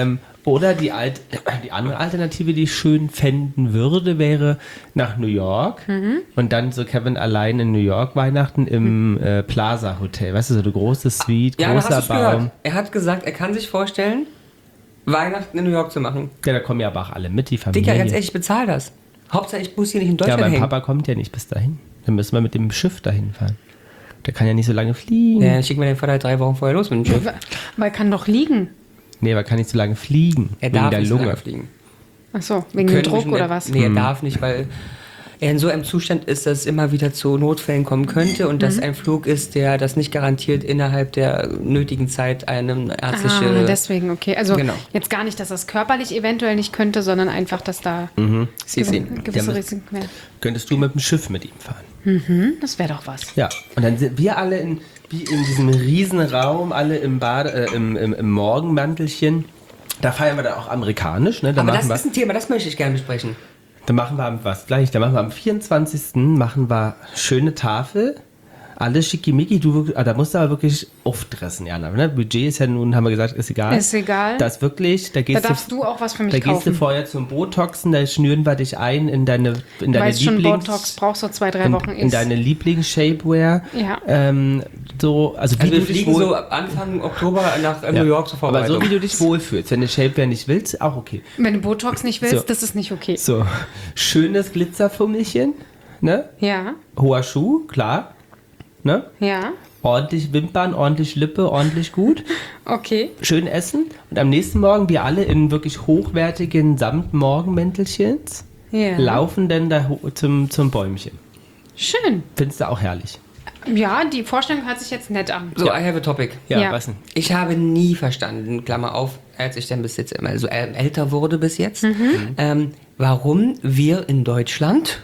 Oder die, Alt die andere Alternative, die ich schön fänden würde, wäre nach New York
Mhm.
und dann so Kevin allein in New York Weihnachten im äh, Plaza Hotel. Weißt du, so eine große Suite,
Ja, hast
großer
du's
Baum.
gehört? Er hat gesagt, er kann sich vorstellen, Weihnachten in New York zu machen.
Ja, da kommen ja aber auch alle mit, die Familie.
Dicker, ganz ehrlich, ich bezahle das. Hauptsache, ich muss hier nicht in
Ja,
Deutschland
mein
hängen.
Papa kommt ja nicht bis dahin. Dann müssen wir mit dem Schiff dahin fahren. Der kann ja nicht so lange fliegen.
Ja, dann schicken wir den Vater drei Wochen vorher los mit dem Schiff.
Weil kann doch liegen.
Nee, aber kann nicht so lange fliegen.
Er
wegen
darf
der
nicht so
Lunge.
lange fliegen.
Ach so, wegen dem
Könnte
Druck
mich-
oder was?
Nee, er
Hm.
darf nicht, weil er in so einem Zustand ist, dass es immer wieder zu Notfällen kommen könnte und
Mhm.
dass ein Flug ist, der das nicht garantiert innerhalb der nötigen Zeit eine ärztliche...
Ah, deswegen, okay. Also
Genau.
jetzt gar nicht, dass das körperlich eventuell nicht könnte, sondern einfach, dass da
Sie
gew
sehen.
gewisse
Ja,
Risiken wären.
Könntest du mit dem Schiff mit ihm fahren?
Hm, das wäre doch was.
Ja. Und dann sind wir alle in, wie in diesem riesen Raum, alle im, Bade, äh, im, im, im Morgenmantelchen. Da feiern wir dann auch amerikanisch. Ne? Da
Aber das
machen wir,
ist ein Thema, das möchte ich gerne besprechen.
Dann machen wir am, was gleich, dann machen wir am vierundzwanzigsten machen wir schöne Tafel, alles schickimicki, du, ah, da musst du aber wirklich aufdressen, Jana. Ne? Budget ist ja nun, haben wir gesagt, ist egal.
Ist egal.
Das wirklich, da
Da
gehst
darfst
du,
du auch was für mich
da gehst du
kaufen.
vorher zum Botoxen, da schnüren wir dich ein in deine, in
Du
deine
weißt schon,
Lieblings...
Botox brauchst so zwei, drei
in,
Wochen
in
ist.
deine Lieblings-Shapewear.
Ja.
Ähm, so, also, wie
Also wir
du dich
fliegen
wohl,
so Anfang Oktober nach äh,
ja.
New York zur
Aber
Vorbereitung.
so wie du dich wohlfühlst. Wenn du Shapewear nicht willst, auch okay.
Wenn du Botox nicht willst,
So.
das ist nicht okay.
So, schönes Glitzerfummelchen, ne?
Ja,
Hoher Schuh, klar. Ne?
ja,
Ordentlich Wimpern, ordentlich Lippe, ordentlich gut.
okay.
Schön essen. Und am nächsten Morgen wir alle in wirklich hochwertigen Samtmorgenmäntelchens
Ja.
laufen dann da ho- zum, zum Bäumchen.
Schön.
Findest du auch herrlich?
Ja, die Vorstellung hört sich jetzt nett an.
So, I have a topic.
Ja,
Ja.
was denn?
Ich habe nie verstanden, Klammer auf, als ich dann bis jetzt immer so äl- älter wurde bis jetzt,
Mhm.
ähm, warum wir in Deutschland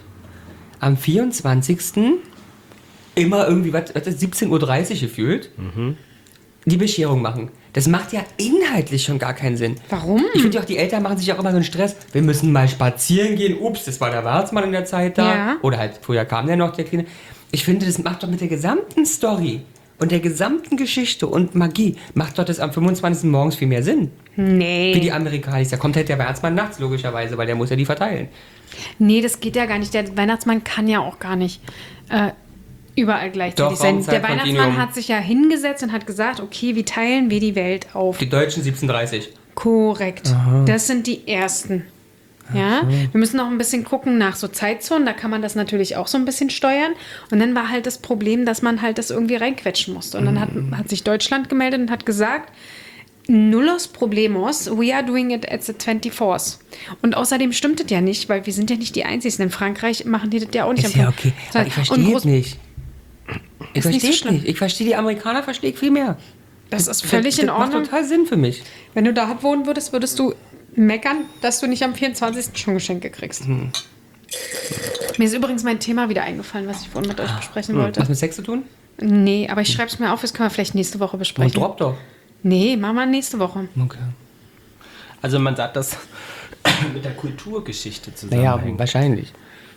am vierundzwanzigsten immer irgendwie, was, was ist, siebzehn Uhr dreißig gefühlt, die Bescherung machen. Das macht ja inhaltlich schon gar keinen Sinn.
Warum?
Ich finde ja auch, die Eltern machen sich auch immer so einen Stress. Wir müssen mal spazieren gehen. Ups, das war der Weihnachtsmann in der Zeit da.
Ja.
Oder halt, früher kam der noch, der Kleine. Ich finde, das macht doch mit der gesamten Story und der gesamten Geschichte und Magie, macht doch das am fünfundzwanzigsten morgens viel mehr Sinn.
Nee.
Wie die Amerikaner. Da kommt halt der Weihnachtsmann nachts, logischerweise, weil der muss ja die verteilen.
Nee, das geht ja gar nicht. Der Weihnachtsmann kann ja auch gar nicht äh, überall gleichzeitig
Doch,
sein.
Raumzeit,
Der Weihnachtsmann
Kontinuum.
hat sich ja hingesetzt und hat gesagt, okay, wie teilen wir die Welt auf?
Die Deutschen siebzehn Uhr dreißig.
Korrekt. Das sind die ersten. Ja, wir müssen noch ein bisschen gucken nach so Zeitzonen, da kann man das natürlich auch so ein bisschen steuern. Und dann war halt das Problem, dass man halt das irgendwie reinquetschen musste. Und dann hat, hat sich Deutschland gemeldet und hat gesagt, nullos problemos, we are doing it at the twenty-fourth. Und außerdem stimmt das ja nicht, weil wir sind ja nicht die Einzigen. In Frankreich machen die das ja auch nicht.
Ist ja okay. Aber ich
Und
verstehe
Groß-
es nicht. Ich
Ist nicht so
verstehe es
schlimm.
nicht. Ich verstehe die Amerikaner, verstehe ich viel mehr.
Das ist völlig
das,
in
das
Ordnung.
macht total Sinn für mich.
Wenn du da wohnen würdest, würdest du meckern, dass du nicht am vierundzwanzigsten schon Geschenke kriegst.
Hm.
Mir ist übrigens mein Thema wieder eingefallen, was ich vorhin mit euch besprechen wollte.
Was mit Sex zu tun?
Nee, aber ich schreibe es mir auf, das können wir vielleicht nächste Woche
Und
besprechen.
drop doch.
Nee, machen wir nächste Woche.
Okay.
Also man sagt das mit der Kulturgeschichte
Naja,
zusammenhängt.
wahrscheinlich.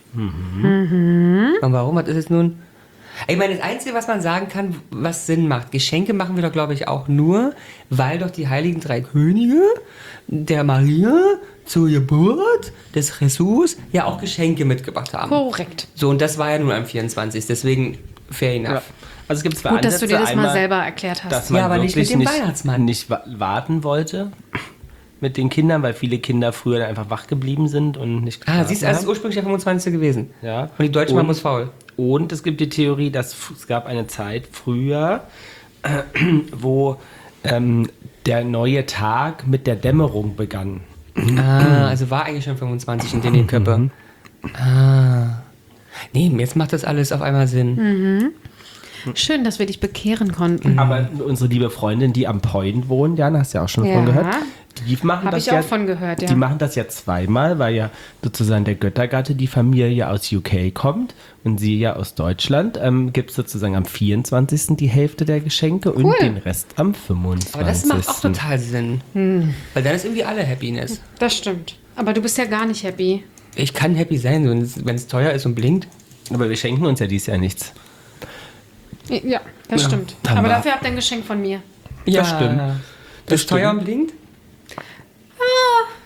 Und warum? Was ist es nun? Ich meine, das Einzige, was man sagen kann, was Sinn macht, Geschenke machen wir doch, glaube ich, auch nur, weil doch die heiligen drei Könige der Maria zur Geburt des Jesus ja auch Geschenke mitgebracht haben.
Korrekt.
So, und das war ja nun am vierundzwanzigsten Deswegen fair enough.
Ja. Also es gibt zwei
Gut, dass du
Ansätze.
dir das mal
Einmal,
selber erklärt hast.
dass man
Ja, aber nicht
wirklich
mit dem
nicht,
Weihnachtsmann.
nicht wa- warten wollte mit den Kindern, weil viele Kinder früher dann einfach wach geblieben sind und nicht
Ah,
geschlafen
siehst du, also es ist
haben.
ursprünglich der fünfundzwanzigste gewesen.
Ja.
Und die Deutsche
Und-
Mann muss faul.
Und es gibt die Theorie, dass f- es gab eine Zeit früher, äh, wo ähm, der neue Tag mit der Dämmerung begann.
Ah, also war eigentlich schon fünfundzwanzig in den Köppe. Ah. Nee, jetzt macht das alles auf einmal Sinn.
Schön, dass wir dich bekehren konnten.
Aber unsere liebe Freundin, die am Point wohnt, Jan, hast du ja auch schon
Ja.
von gehört, die machen
Hab
das
ich
ja,
auch von gehört, ja.
Die machen das ja zweimal, weil ja sozusagen der Göttergatte, die Familie aus U K kommt und sie ja aus Deutschland. Ähm, gibt es sozusagen am vierundzwanzigsten die Hälfte der Geschenke
Cool.
und den Rest am fünfundzwanzigsten.
Aber das macht auch total Sinn. Weil dann ist irgendwie alle Happiness.
Das stimmt. Aber du bist ja gar nicht happy.
Ich kann happy sein, wenn es teuer ist und blinkt.
Aber wir schenken uns ja dieses Jahr nichts.
Ja, das
Ja,
stimmt.
dann
Aber
war-
dafür habt ihr ein Geschenk von mir.
Ja,
stimmt.
Das
Das
ist teuer
stimmt.
und blinkt?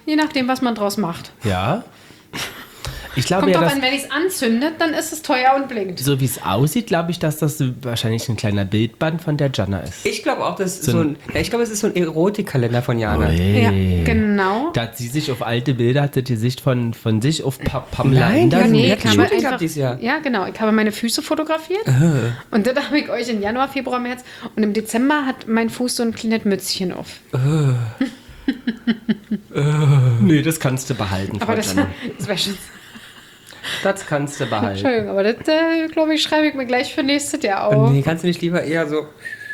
je nachdem, was man draus macht.
Ja. Ich glaube
Kommt
ja,
drauf
dass,
an, wenn ich es anzündet, dann ist es teuer und blinkt.
so wie es aussieht, glaube ich, dass das wahrscheinlich ein kleiner Bildband von der Jana ist.
Ich glaube auch, das ist
So
so
ein-
ein, ja, ich glaube, es ist so ein Erotikkalender von Jana.
Ja, genau.
Da hat sie sich auf alte Bilder, hat sie die Sicht von, von sich auf pa Pamela
Nein,
Anderson
ja, nee,
gelegt.
ich habe Shooting gehabt dieses Jahr.
ja, genau. Ich habe meine Füße fotografiert. Und dann habe ich euch im Januar, Februar, März. Und im Dezember hat mein Fuß so ein kleines Mützchen auf.
Nee, das kannst du behalten,
Aber
Frau
das,
Jana.
das wäre schon.
Das kannst du behalten.
Entschuldigung, aber das, äh, glaube ich, schreibe ich mir gleich für nächstes Jahr auf.
Nee, kannst du nicht lieber eher so,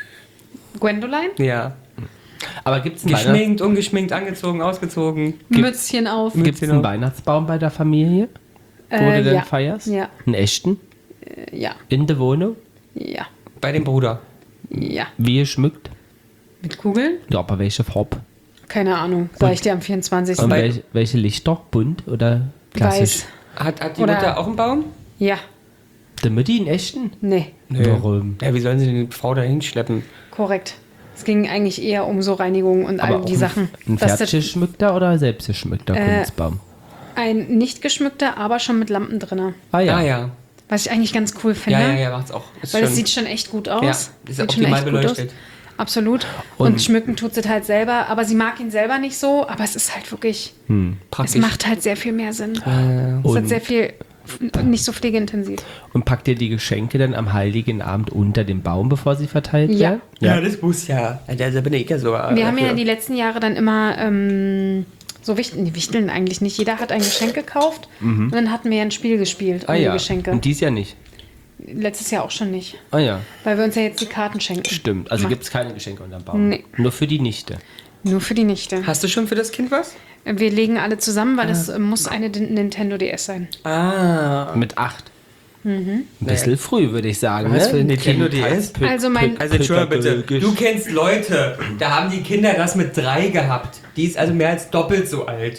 Gwendoline?
ja,
Aber gibt es einen, Weihnachts
geschminkt, ungeschminkt, angezogen, ausgezogen.
Mützchen auf.
gibt's einen
Genau.
Weihnachtsbaum bei der Familie, wo
Äh,
du denn
ja.
feierst?
Ja.
Einen echten?
Äh, Ja,
In der Wohnung?
ja,
Bei dem Bruder.
ja.
Wie geschmückt?
Mit Kugeln?
Ja, aber welche Farbe?
Keine Ahnung. Sag ich dir am vierundzwanzigsten
Und
bei-
welche, welche Lichter? Bunt oder klassisch?
Weiß.
Hat, hat die
Oder-
Mutter auch einen Baum?
Ja,
Der Mutti einen echten?
nee,
Warum?
Ja, wie sollen sie die Frau da hinschleppen?
korrekt. Es ging eigentlich eher um so Reinigung und all
auch
die
ein,
Sachen.
Ein
Dass das
fertiggeschmückter oder selbstgeschmückter
Äh,
Kunstbaum?
ein nicht geschmückter, aber schon mit Lampen drin.
Ah ja.
Ah ja.
Was ich eigentlich ganz cool finde.
Ja, ja, ja, macht's auch. Ist
Weil
schon,
es sieht schon echt gut aus.
Ja, ist
sieht schon
optimal
echt gut
beleuchtet.
aus. Absolut. Und,
Und-
schmücken tut sie halt selber, aber sie mag ihn selber nicht so, aber es ist halt wirklich,
Hm.
es
praktisch.
macht halt sehr viel mehr Sinn. es
Und-
hat sehr viel, nicht so pflegeintensiv.
Und packt ihr die Geschenke dann am Heiligen Abend unter dem Baum, bevor sie verteilt
Ja.
werden?
Ja, das muss ja. Da da bin ich ja so.
Wir haben ja die letzten Jahre dann immer ähm, so Wichteln, die Wichteln eigentlich nicht. Jeder hat ein Geschenk gekauft und dann hatten wir ja ein Spiel gespielt um
Ah
die
ja.
Geschenke.
Und dies ja nicht.
Letztes Jahr auch schon nicht,
Ah ja.
weil wir uns ja jetzt die Karten schenken.
Stimmt. Also
Ma-
gibt es keine Geschenke unterm Baum.
Nee.
Nur für die Nichte.
Nur für die Nichte.
Hast du schon für das Kind was?
Wir legen alle zusammen, weil es äh, muss eine Din- Nintendo D S sein.
Ah.
Mit acht.
Mhm.
Ein bisschen früh, würde ich sagen.
Was
ne?
für ein Nintendo D S?
Kindheitspä-
Also mein-
Also Entschuldigung bitte,
pädagogisch.
du kennst Leute, da haben die Kinder das mit drei gehabt. Die ist also mehr als doppelt so alt.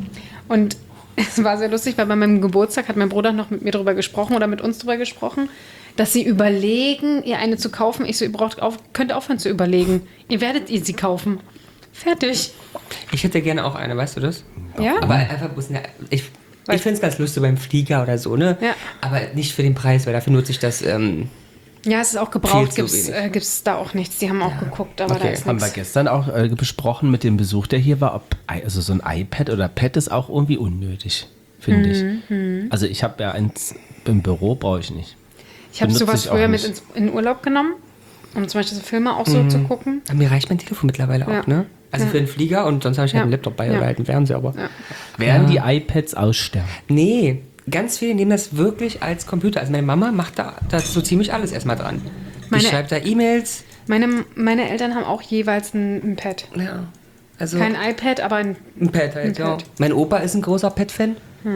Und es war sehr lustig, weil bei meinem Geburtstag hat mein Bruder noch mit mir darüber gesprochen oder mit uns darüber gesprochen, dass sie überlegen, ihr eine zu kaufen. Ich so, ihr braucht auf, könnt aufhören zu überlegen. Ihr werdet ihr sie kaufen. Fertig.
Ich hätte gerne auch eine, weißt du das?
Ja?
Aber einfach muss eine, ich, ich finde es ganz lustig beim Flieger oder so, ne?
Ja.
Aber nicht für den Preis, weil dafür nutze ich das. Ähm,
Ja, es ist auch gebraucht,
Viel zu
gibt es
wenig.
äh, gibt's da auch nichts. Die haben auch geguckt, aber
Okay,
da ist
Haben wir
nichts.
gestern auch äh, besprochen mit dem Besuch, der hier war, ob also so ein iPad oder Pad ist auch irgendwie unnötig, finde
Mhm,
ich. Also ich habe ja eins im Büro, brauche ich nicht.
Ich habe
benutze
sowas
ich auch
früher mit
nicht.
ins, in Urlaub genommen, um zum Beispiel so Filme auch so zu gucken.
aber mir reicht mein Telefon mittlerweile
Ja.
auch, ne? Also
Ja.
für den Flieger und sonst habe ich halt
Ja.
einen Laptop bei
Ja.
oder halt einen Fernseher, aber.
Ja.
Werden die iPads aussterben?
Nee, ganz viele nehmen das wirklich als Computer. Also meine Mama macht da, da so ziemlich alles erstmal dran.
Meine-
Die schreibt da E-Mails.
Meine, meine Eltern haben auch jeweils ein, ein Pad.
Ja. Also
Kein iPad, aber ein.
ein Pad halt,
ein
ja.
Pad.
Mein Opa ist ein großer Pad-Fan.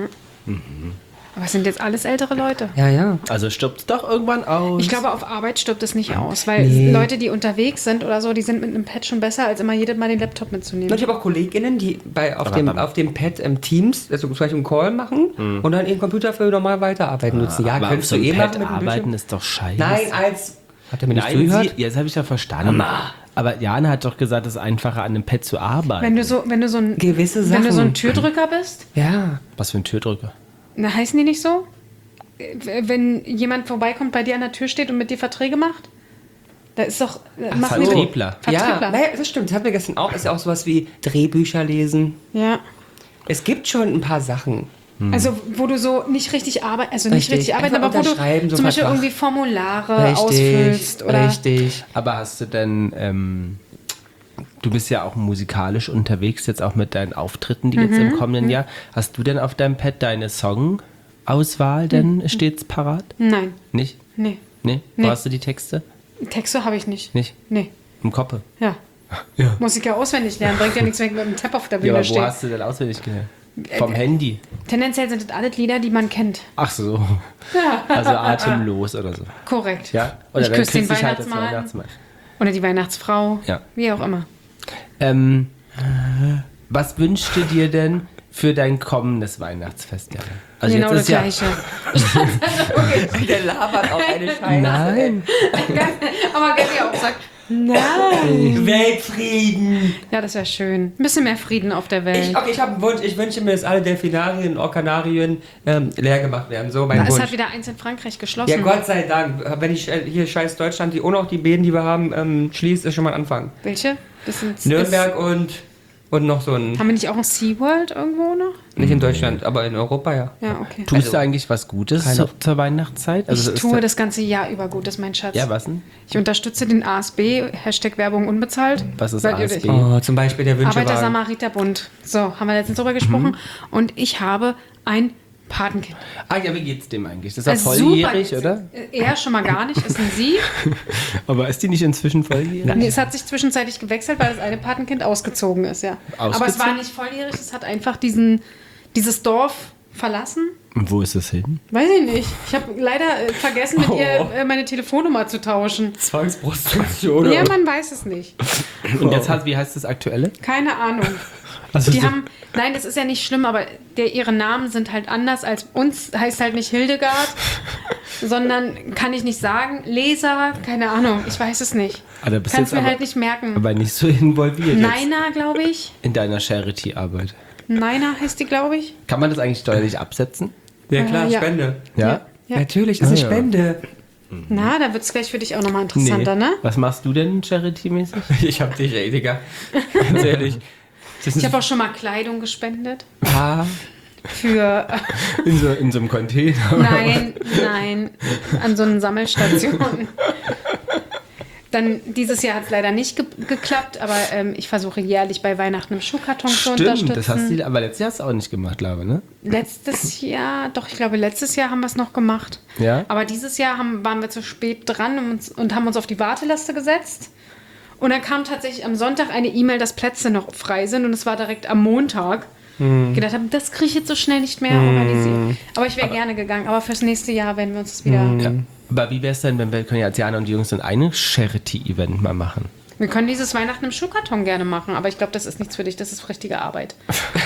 Aber es sind jetzt alles ältere Leute.
Ja, ja.
Also stirbt es doch irgendwann aus.
Ich glaube, auf Arbeit stirbt es nicht aus, weil
Nee.
Leute, die unterwegs sind oder so, die sind mit einem Pad schon besser, als immer jedes Mal den Laptop mitzunehmen.
Und ich habe auch KollegInnen, die bei, auf,
Aber
dem,
beim-
auf dem Pad im Teams, also zum Beispiel einen Call machen und dann ihren Computer für normal weiterarbeiten nutzen. Ja,
aber auf
könntest
so
du
einem
eh
Pad
machen mit dem
arbeiten
Bildschirm.
ist doch scheiße.
Nein, als... Habt ihr mir nicht
Nein,
zugehört?
sie, jetzt habe ich ja verstanden. Aber Jana hat doch gesagt, es ist einfacher, an einem Pad zu arbeiten.
Wenn du so, wenn du so ein
Gewisse
wenn
Sachen.
du so ein Türdrücker bist,
Ja.
Was für ein Türdrücker?
na heißen die nicht so? Wenn jemand vorbeikommt, bei dir an der Tür steht und mit dir Verträge macht, da ist doch äh, machen die-
Vertriebler.
Ja,
Vertriebler.
naja, das stimmt. Das hatten wir gestern auch. Ist ja auch sowas wie Drehbücher lesen.
Ja.
Es gibt schon ein paar Sachen.
Also wo du so nicht richtig arbeitest, also nicht
Richtig.
richtig arbeiten,
Einfach
aber wo du
unterschreiben, so
zum Beispiel
Vertrag.
irgendwie Formulare ausfüllst oder
richtig.
Aber hast du denn, ähm, du bist ja auch musikalisch unterwegs, jetzt auch mit deinen Auftritten, die jetzt
Mhm.
im kommenden Jahr. Hast du denn auf deinem Pad deine Songauswahl denn stets parat?
Nein,
Nicht?
nee.
Nee? Wo
Nee.
hast du die Texte?
Texte habe ich nicht.
Nicht?
Nee.
Im Kopf?
Ja.
Ja.
Muss ich ja auswendig lernen. Bringt ja nichts, wenn ich mit dem Tab auf der
Ja,
Bühne
aber wo
stehe.
hast du denn auswendig gelernt? Vom Handy?
Tendenziell sind das alles Lieder, die man kennt.
Ach so. Also atemlos oder so.
Korrekt.
Ja? Oder
Ich
dann
küsse den
küsse ich halt das
Weihnachtsmann.
Weihnachtsmann.
Oder die Weihnachtsfrau.
Ja.
Wie auch immer.
Ähm, was wünschst du dir denn für dein kommendes Weihnachtsfest? Jana? Also
genau das
ja,
Gleiche.
Der labert auch eine Scheiße.
Nein.
Aber Gabi auch sagt, Nein.
Weltfrieden.
Ja, das wäre schön. Ein bisschen mehr Frieden auf der Welt.
Ich, okay, ich habe einen Wunsch. Ich wünsche mir, dass alle Delfinarien und Kanarien ähm, leer gemacht werden. So mein
es
Wunsch.
hat wieder eins in Frankreich geschlossen.
Ja, Gott sei Dank. Wenn ich äh, hier scheiß Deutschland, die auch noch die Bäden, die wir haben, ähm, schließt, ist schon mal ein Anfang.
Welche? Das sind
Nürnberg und, und noch so ein...
Haben wir nicht auch ein SeaWorld irgendwo noch?
Nicht in Deutschland, aber in Europa, ja.
Ja, okay.
Tust
Also,
du eigentlich was Gutes
keine-
zu, zur Weihnachtszeit? Also
Ich
ist
tue
da-
das ganze Jahr über Gutes, mein Schatz.
Ja, was denn?
Ich unterstütze den A S B, Hashtag Werbung unbezahlt.
Was ist
Seid
A
ihr
S B?
nicht?
Oh, zum Beispiel der Wünschewagen.
Arbeiter-Samariter-Bund. So, haben wir letztens drüber gesprochen. Und ich habe ein Patenkind.
Ah ja, wie geht's dem eigentlich? Das ist ja
Also
volljährig,
super.
oder?
Er schon mal gar nicht, ist ein Sie.
Aber ist die nicht inzwischen volljährig?
Nee, es hat sich zwischenzeitlich gewechselt, weil das eine Patenkind ausgezogen ist, ja. Aber es war
Ausgezogen?
nicht volljährig, es hat einfach diesen, dieses Dorf verlassen.
Und wo ist es hin?
Weiß ich nicht. Ich habe leider äh, vergessen, mit
Oh.
ihr äh, meine Telefonnummer zu tauschen.
Zwangsprostitution.
Ja, man weiß es nicht.
Und jetzt hat, wie heißt das aktuelle?
Keine Ahnung.
Also
Die
so-
haben, nein, das ist ja nicht schlimm, aber der, ihre Namen sind halt anders als uns. Heißt halt nicht Hildegard, sondern kann ich nicht sagen. Leser, keine Ahnung, ich weiß es nicht.
Ah, da bist du
Kannst
jetzt
mir
aber-
halt nicht merken.
aber nicht so involviert jetzt
Neina, glaube ich.
in deiner Charity-Arbeit.
Neina heißt die, glaube ich.
Kann man das eigentlich steuerlich absetzen?
Ja klar,
Äh, ja.
Spende.
Ja?
Ja.
Natürlich, das ist
Ah,
eine
ja.
Spende.
Na, da wird es gleich für dich auch nochmal interessanter, ne?
Was machst du denn Charity-mäßig?
Ich hab dich, ey, Digga. Ganz ehrlich. Das
Ich habe auch schon mal Kleidung gespendet.
Ah,
Für,
In so, in so einem Container?
nein, nein, an so einer Sammelstation. Dann, dieses Jahr hat es leider nicht ge geklappt, aber ähm, ich versuche jährlich bei Weihnachten im Schuhkarton zu unterstützen.
Stimmt, das hast du, aber letztes Jahr hast du auch nicht gemacht, glaube ich, ne?
Letztes Jahr, doch, ich glaube, letztes Jahr haben wir es noch gemacht.
Ja?
Aber dieses Jahr haben, waren wir zu spät dran und, uns, und haben uns auf die Warteliste gesetzt. Und dann kam tatsächlich am Sonntag eine E-Mail, dass Plätze noch frei sind. Und es war direkt am Montag. Ich gedacht habe, das kriege ich jetzt so schnell nicht mehr organisiert. Aber ich wäre gerne gegangen. Aber fürs nächste Jahr werden wir uns das wieder...
Ja. Aber wie wäre es denn, wenn wir können ja als Jana und die Jungs dann eine Charity-Event mal machen?
Wir können dieses Weihnachten im Schuhkarton gerne machen. Aber ich glaube, das ist nichts für dich. Das ist richtige Arbeit.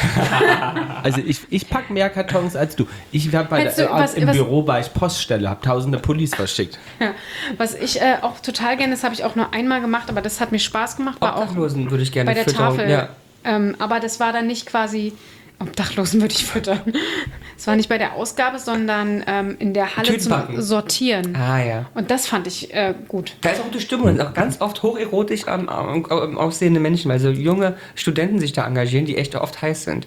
Also ich, ich pack mehr Kartons als du. Ich habe bei
Hättest du
der, äh,
was-
im
was-
Büro war ich Poststelle, habe tausende Pullis verschickt.
Ja. Was ich äh, auch total gerne, das habe ich auch nur einmal gemacht, aber das hat mir Spaß gemacht. War auch
Obdachlosen würde ich gerne
bei der
füttern.
Tafel.
Ja.
Ähm, aber das war dann nicht quasi, Obdachlosen würde ich füttern. Es war nicht bei der Ausgabe, sondern ähm, in der Halle zum
Tütenbacken.
Sortieren.
Ah ja.
Und das fand ich äh, gut.
Da ist auch die Stimmung. Das ist auch ganz oft hocherotisch ähm, ähm, ähm, aussehende Menschen, weil so junge Studenten sich da engagieren, die echt oft heiß sind.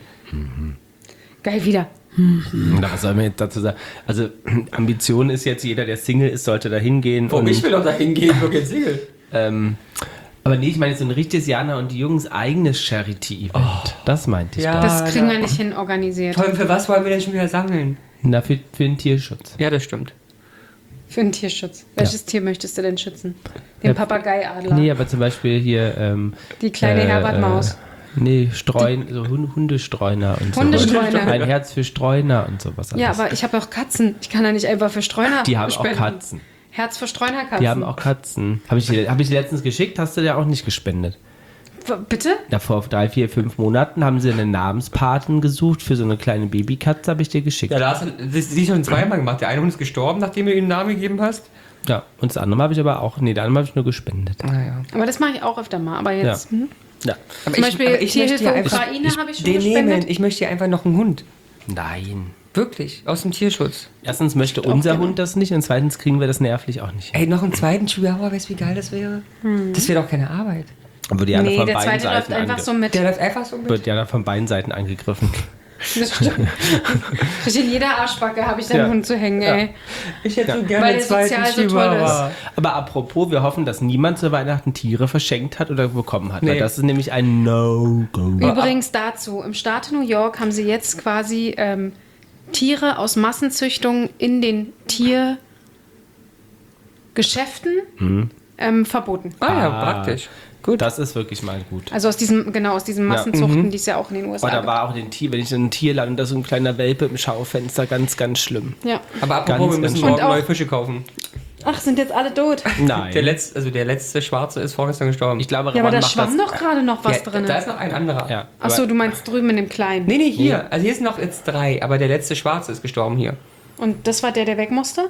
Geil wieder.
Na, was soll man jetzt dazu sagen? Also Ambition ist jetzt, jeder, der Single ist, sollte da hingehen.
Oh, ich will doch da hingehen, nur kein Single.
Ähm, aber nee, ich meine so ein richtiges Jana und die Jungs eigenes Charity-Event. Das meinte ich.
Ja.
Ja.
Das kriegen
ja.
wir nicht hin organisiert.
Toll, für was wollen wir denn schon wieder sammeln?
Na, für, für den Tierschutz.
Ja, das stimmt.
Für den Tierschutz. Welches Tier möchtest du denn schützen? Den
Ja,
Papageiadler.
Nee, aber zum Beispiel hier... Ähm,
Die kleine Herbert-Maus.
Nee, Streun, so Hund- Hundestreuner und so.
Hundestreuner.
Ein Herz für Streuner und sowas.
Ja,
alles.
aber ich habe auch Katzen. Ich kann da nicht einfach für Streuner
Die haben auch
spenden.
Katzen.
Herz für Streunerkatzen.
Die haben auch Katzen. Habe ich, dir- hab ich dir letztens geschickt, hast du ja auch nicht gespendet.
W- Bitte?
Da vor drei, vier, fünf Monaten haben sie einen Namenspaten gesucht für so eine kleine Babykatze, habe ich dir geschickt.
Ja,
Ja,
da hast du das, die schon zweimal gemacht. Der eine Hund ist gestorben, nachdem du ihm einen Namen gegeben hast.
und das andere habe ich aber auch, nee, das andere habe ich nur gespendet.
Ah, ja.
Aber das mache ich auch öfter mal. Aber jetzt,
Ja.
hm?
Ja.
Aber
Zum Beispiel
aber
Tierhilfe
möchte ja einfach
Ukraine habe ich schon
den
gespendet.
nehmen. Ich möchte ja einfach noch einen Hund.
Nein.
Wirklich, aus dem Tierschutz.
Erstens möchte unser Hund das nicht und zweitens kriegen wir das nervlich auch nicht.
Ey, noch einen zweiten Chihuahua, weißt du, wie geil das wäre? Das wäre doch keine Arbeit.
Aber die Jana
Nee,
von
der
beiden
zweite läuft
Seiten
einfach
ange-
so mit.
Der läuft einfach so mit.
wird Jana von beiden Seiten angegriffen.
Das stimmt. In jeder Arschbacke habe ich da einen
Ja.
Hund zu hängen, ey.
Ich hätte so gerne
Weil
einen
der
zweiten
sozial so toll
Chihuahua.
Aber apropos, wir hoffen, dass niemand zu Weihnachten Tiere verschenkt hat oder bekommen hat. Weil
Nee.
das ist nämlich ein No-Go.
Übrigens dazu, im Staat New York haben sie jetzt quasi ähm, Tiere aus Massenzüchtung in den Tiergeschäften ähm, verboten.
Ah ja,
Ah.
praktisch. Gut.
Das ist wirklich mal gut.
Also aus diesem, genau, aus diesen Massenzuchten, die es ja auch in den U S A
Aber da
gibt.
war auch den Tier, wenn ich in ein Tierland und da so ein kleiner Welpe im Schaufenster, ganz, ganz schlimm.
Ja.
Aber apropos,
Ganz,
wir müssen
ganz
morgen
schön. Und
neue
auch-
Fische kaufen.
Ach, sind jetzt alle tot?
Nein.
Der letzte, also der letzte Schwarze ist vorgestern gestorben.
ich glaube,
Ja, aber
Ramon
da
macht
schwamm
das.
doch gerade noch was
ja,
drin.
Da ist noch ein anderer.
Ja,
Ach so,
aber-
du meinst drüben in dem Kleinen.
Nee, nee, hier. Also hier sind noch jetzt drei, aber der letzte Schwarze ist gestorben hier.
Und das war der, der weg musste?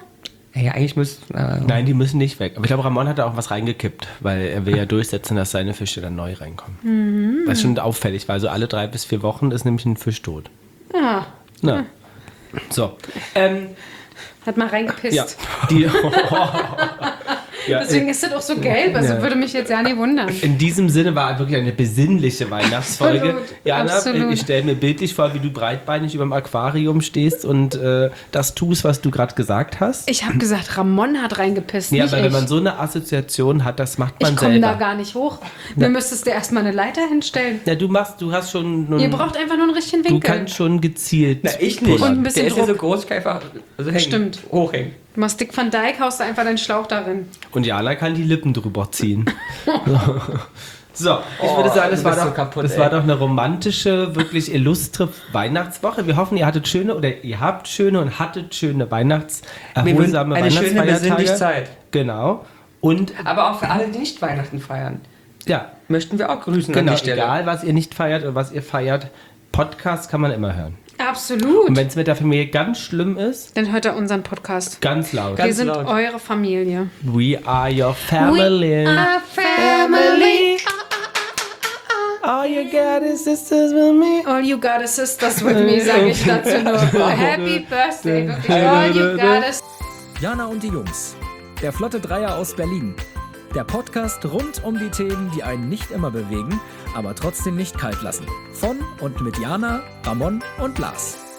Ja, eigentlich müsste... Äh,
Nein, die müssen nicht weg. Aber ich glaube, Ramon hat da auch was reingekippt, weil er will ja durchsetzen, dass seine Fische dann neu reinkommen. Mhm. Was schon auffällig war. Also alle drei bis vier Wochen ist nämlich ein Fisch tot.
Ja.
Na. So. Ähm,
Hat mal reingepisst.
ja. Die, ja,
Deswegen ist das auch so gelb. Also
Ja.
würde mich jetzt ja nicht wundern.
in diesem Sinne war wirklich eine besinnliche Weihnachtsfolge.
Absolut,
Jana,
absolut.
ich stelle mir bildlich vor, wie du breitbeinig über dem Aquarium stehst und äh, das tust, was du gerade gesagt hast.
Ich habe gesagt, Ramon hat reingepisst,
Ja,
nicht
aber
ich.
wenn man so eine Assoziation hat, das macht man
ich komme
selber.
da gar nicht hoch. Mir müsstest du erstmal eine Leiter hinstellen.
Ja, du machst, du hast schon. Nun,
Ihr braucht einfach nur einen richtigen
du
Winkel.
kannst schon gezielt.
Na, ich nicht.
Und ein bisschen
Der ist ja so
Druck.
groß, ich kann einfach also hängen,
Stimmt.
hochhängen.
Du machst Dick Van Dyke, haust da einfach deinen Schlauch darin.
Und Jana kann die Lippen drüber ziehen. So, ich
Oh,
würde sagen, das
du
war,
bist
doch,
so kaputt,
das
ey.
war doch eine romantische, wirklich illustre Weihnachtswoche. Wir hoffen, ihr hattet schöne oder ihr habt schöne und hattet schöne Weihnachts
Wir wünschen
erholsame
eine schöne
Weihnachtsfeiertage.
Besinnlichkeit.
Genau. Und
Aber auch für alle, die nicht Weihnachten feiern,
ja,
möchten wir auch grüßen
genau,
an die Stelle.
egal was ihr nicht feiert oder was ihr feiert, Podcast kann man immer hören.
Absolut.
Und wenn es mit der Familie ganz schlimm ist,
Dann hört er unseren Podcast.
ganz laut.
Wir
Ganz
sind
laut.
eure Familie.
We are your family.
family.
All you got is sisters with me.
All you got is sisters with me, sage ich dazu nur. Happy Birthday, wirklich. All you got is...
Jana und die Jungs. Der Flotte Dreier aus Berlin. Der Podcast rund um die Themen, die einen nicht immer bewegen, aber trotzdem nicht kalt lassen. Von und mit Jana, Ramon und Lars.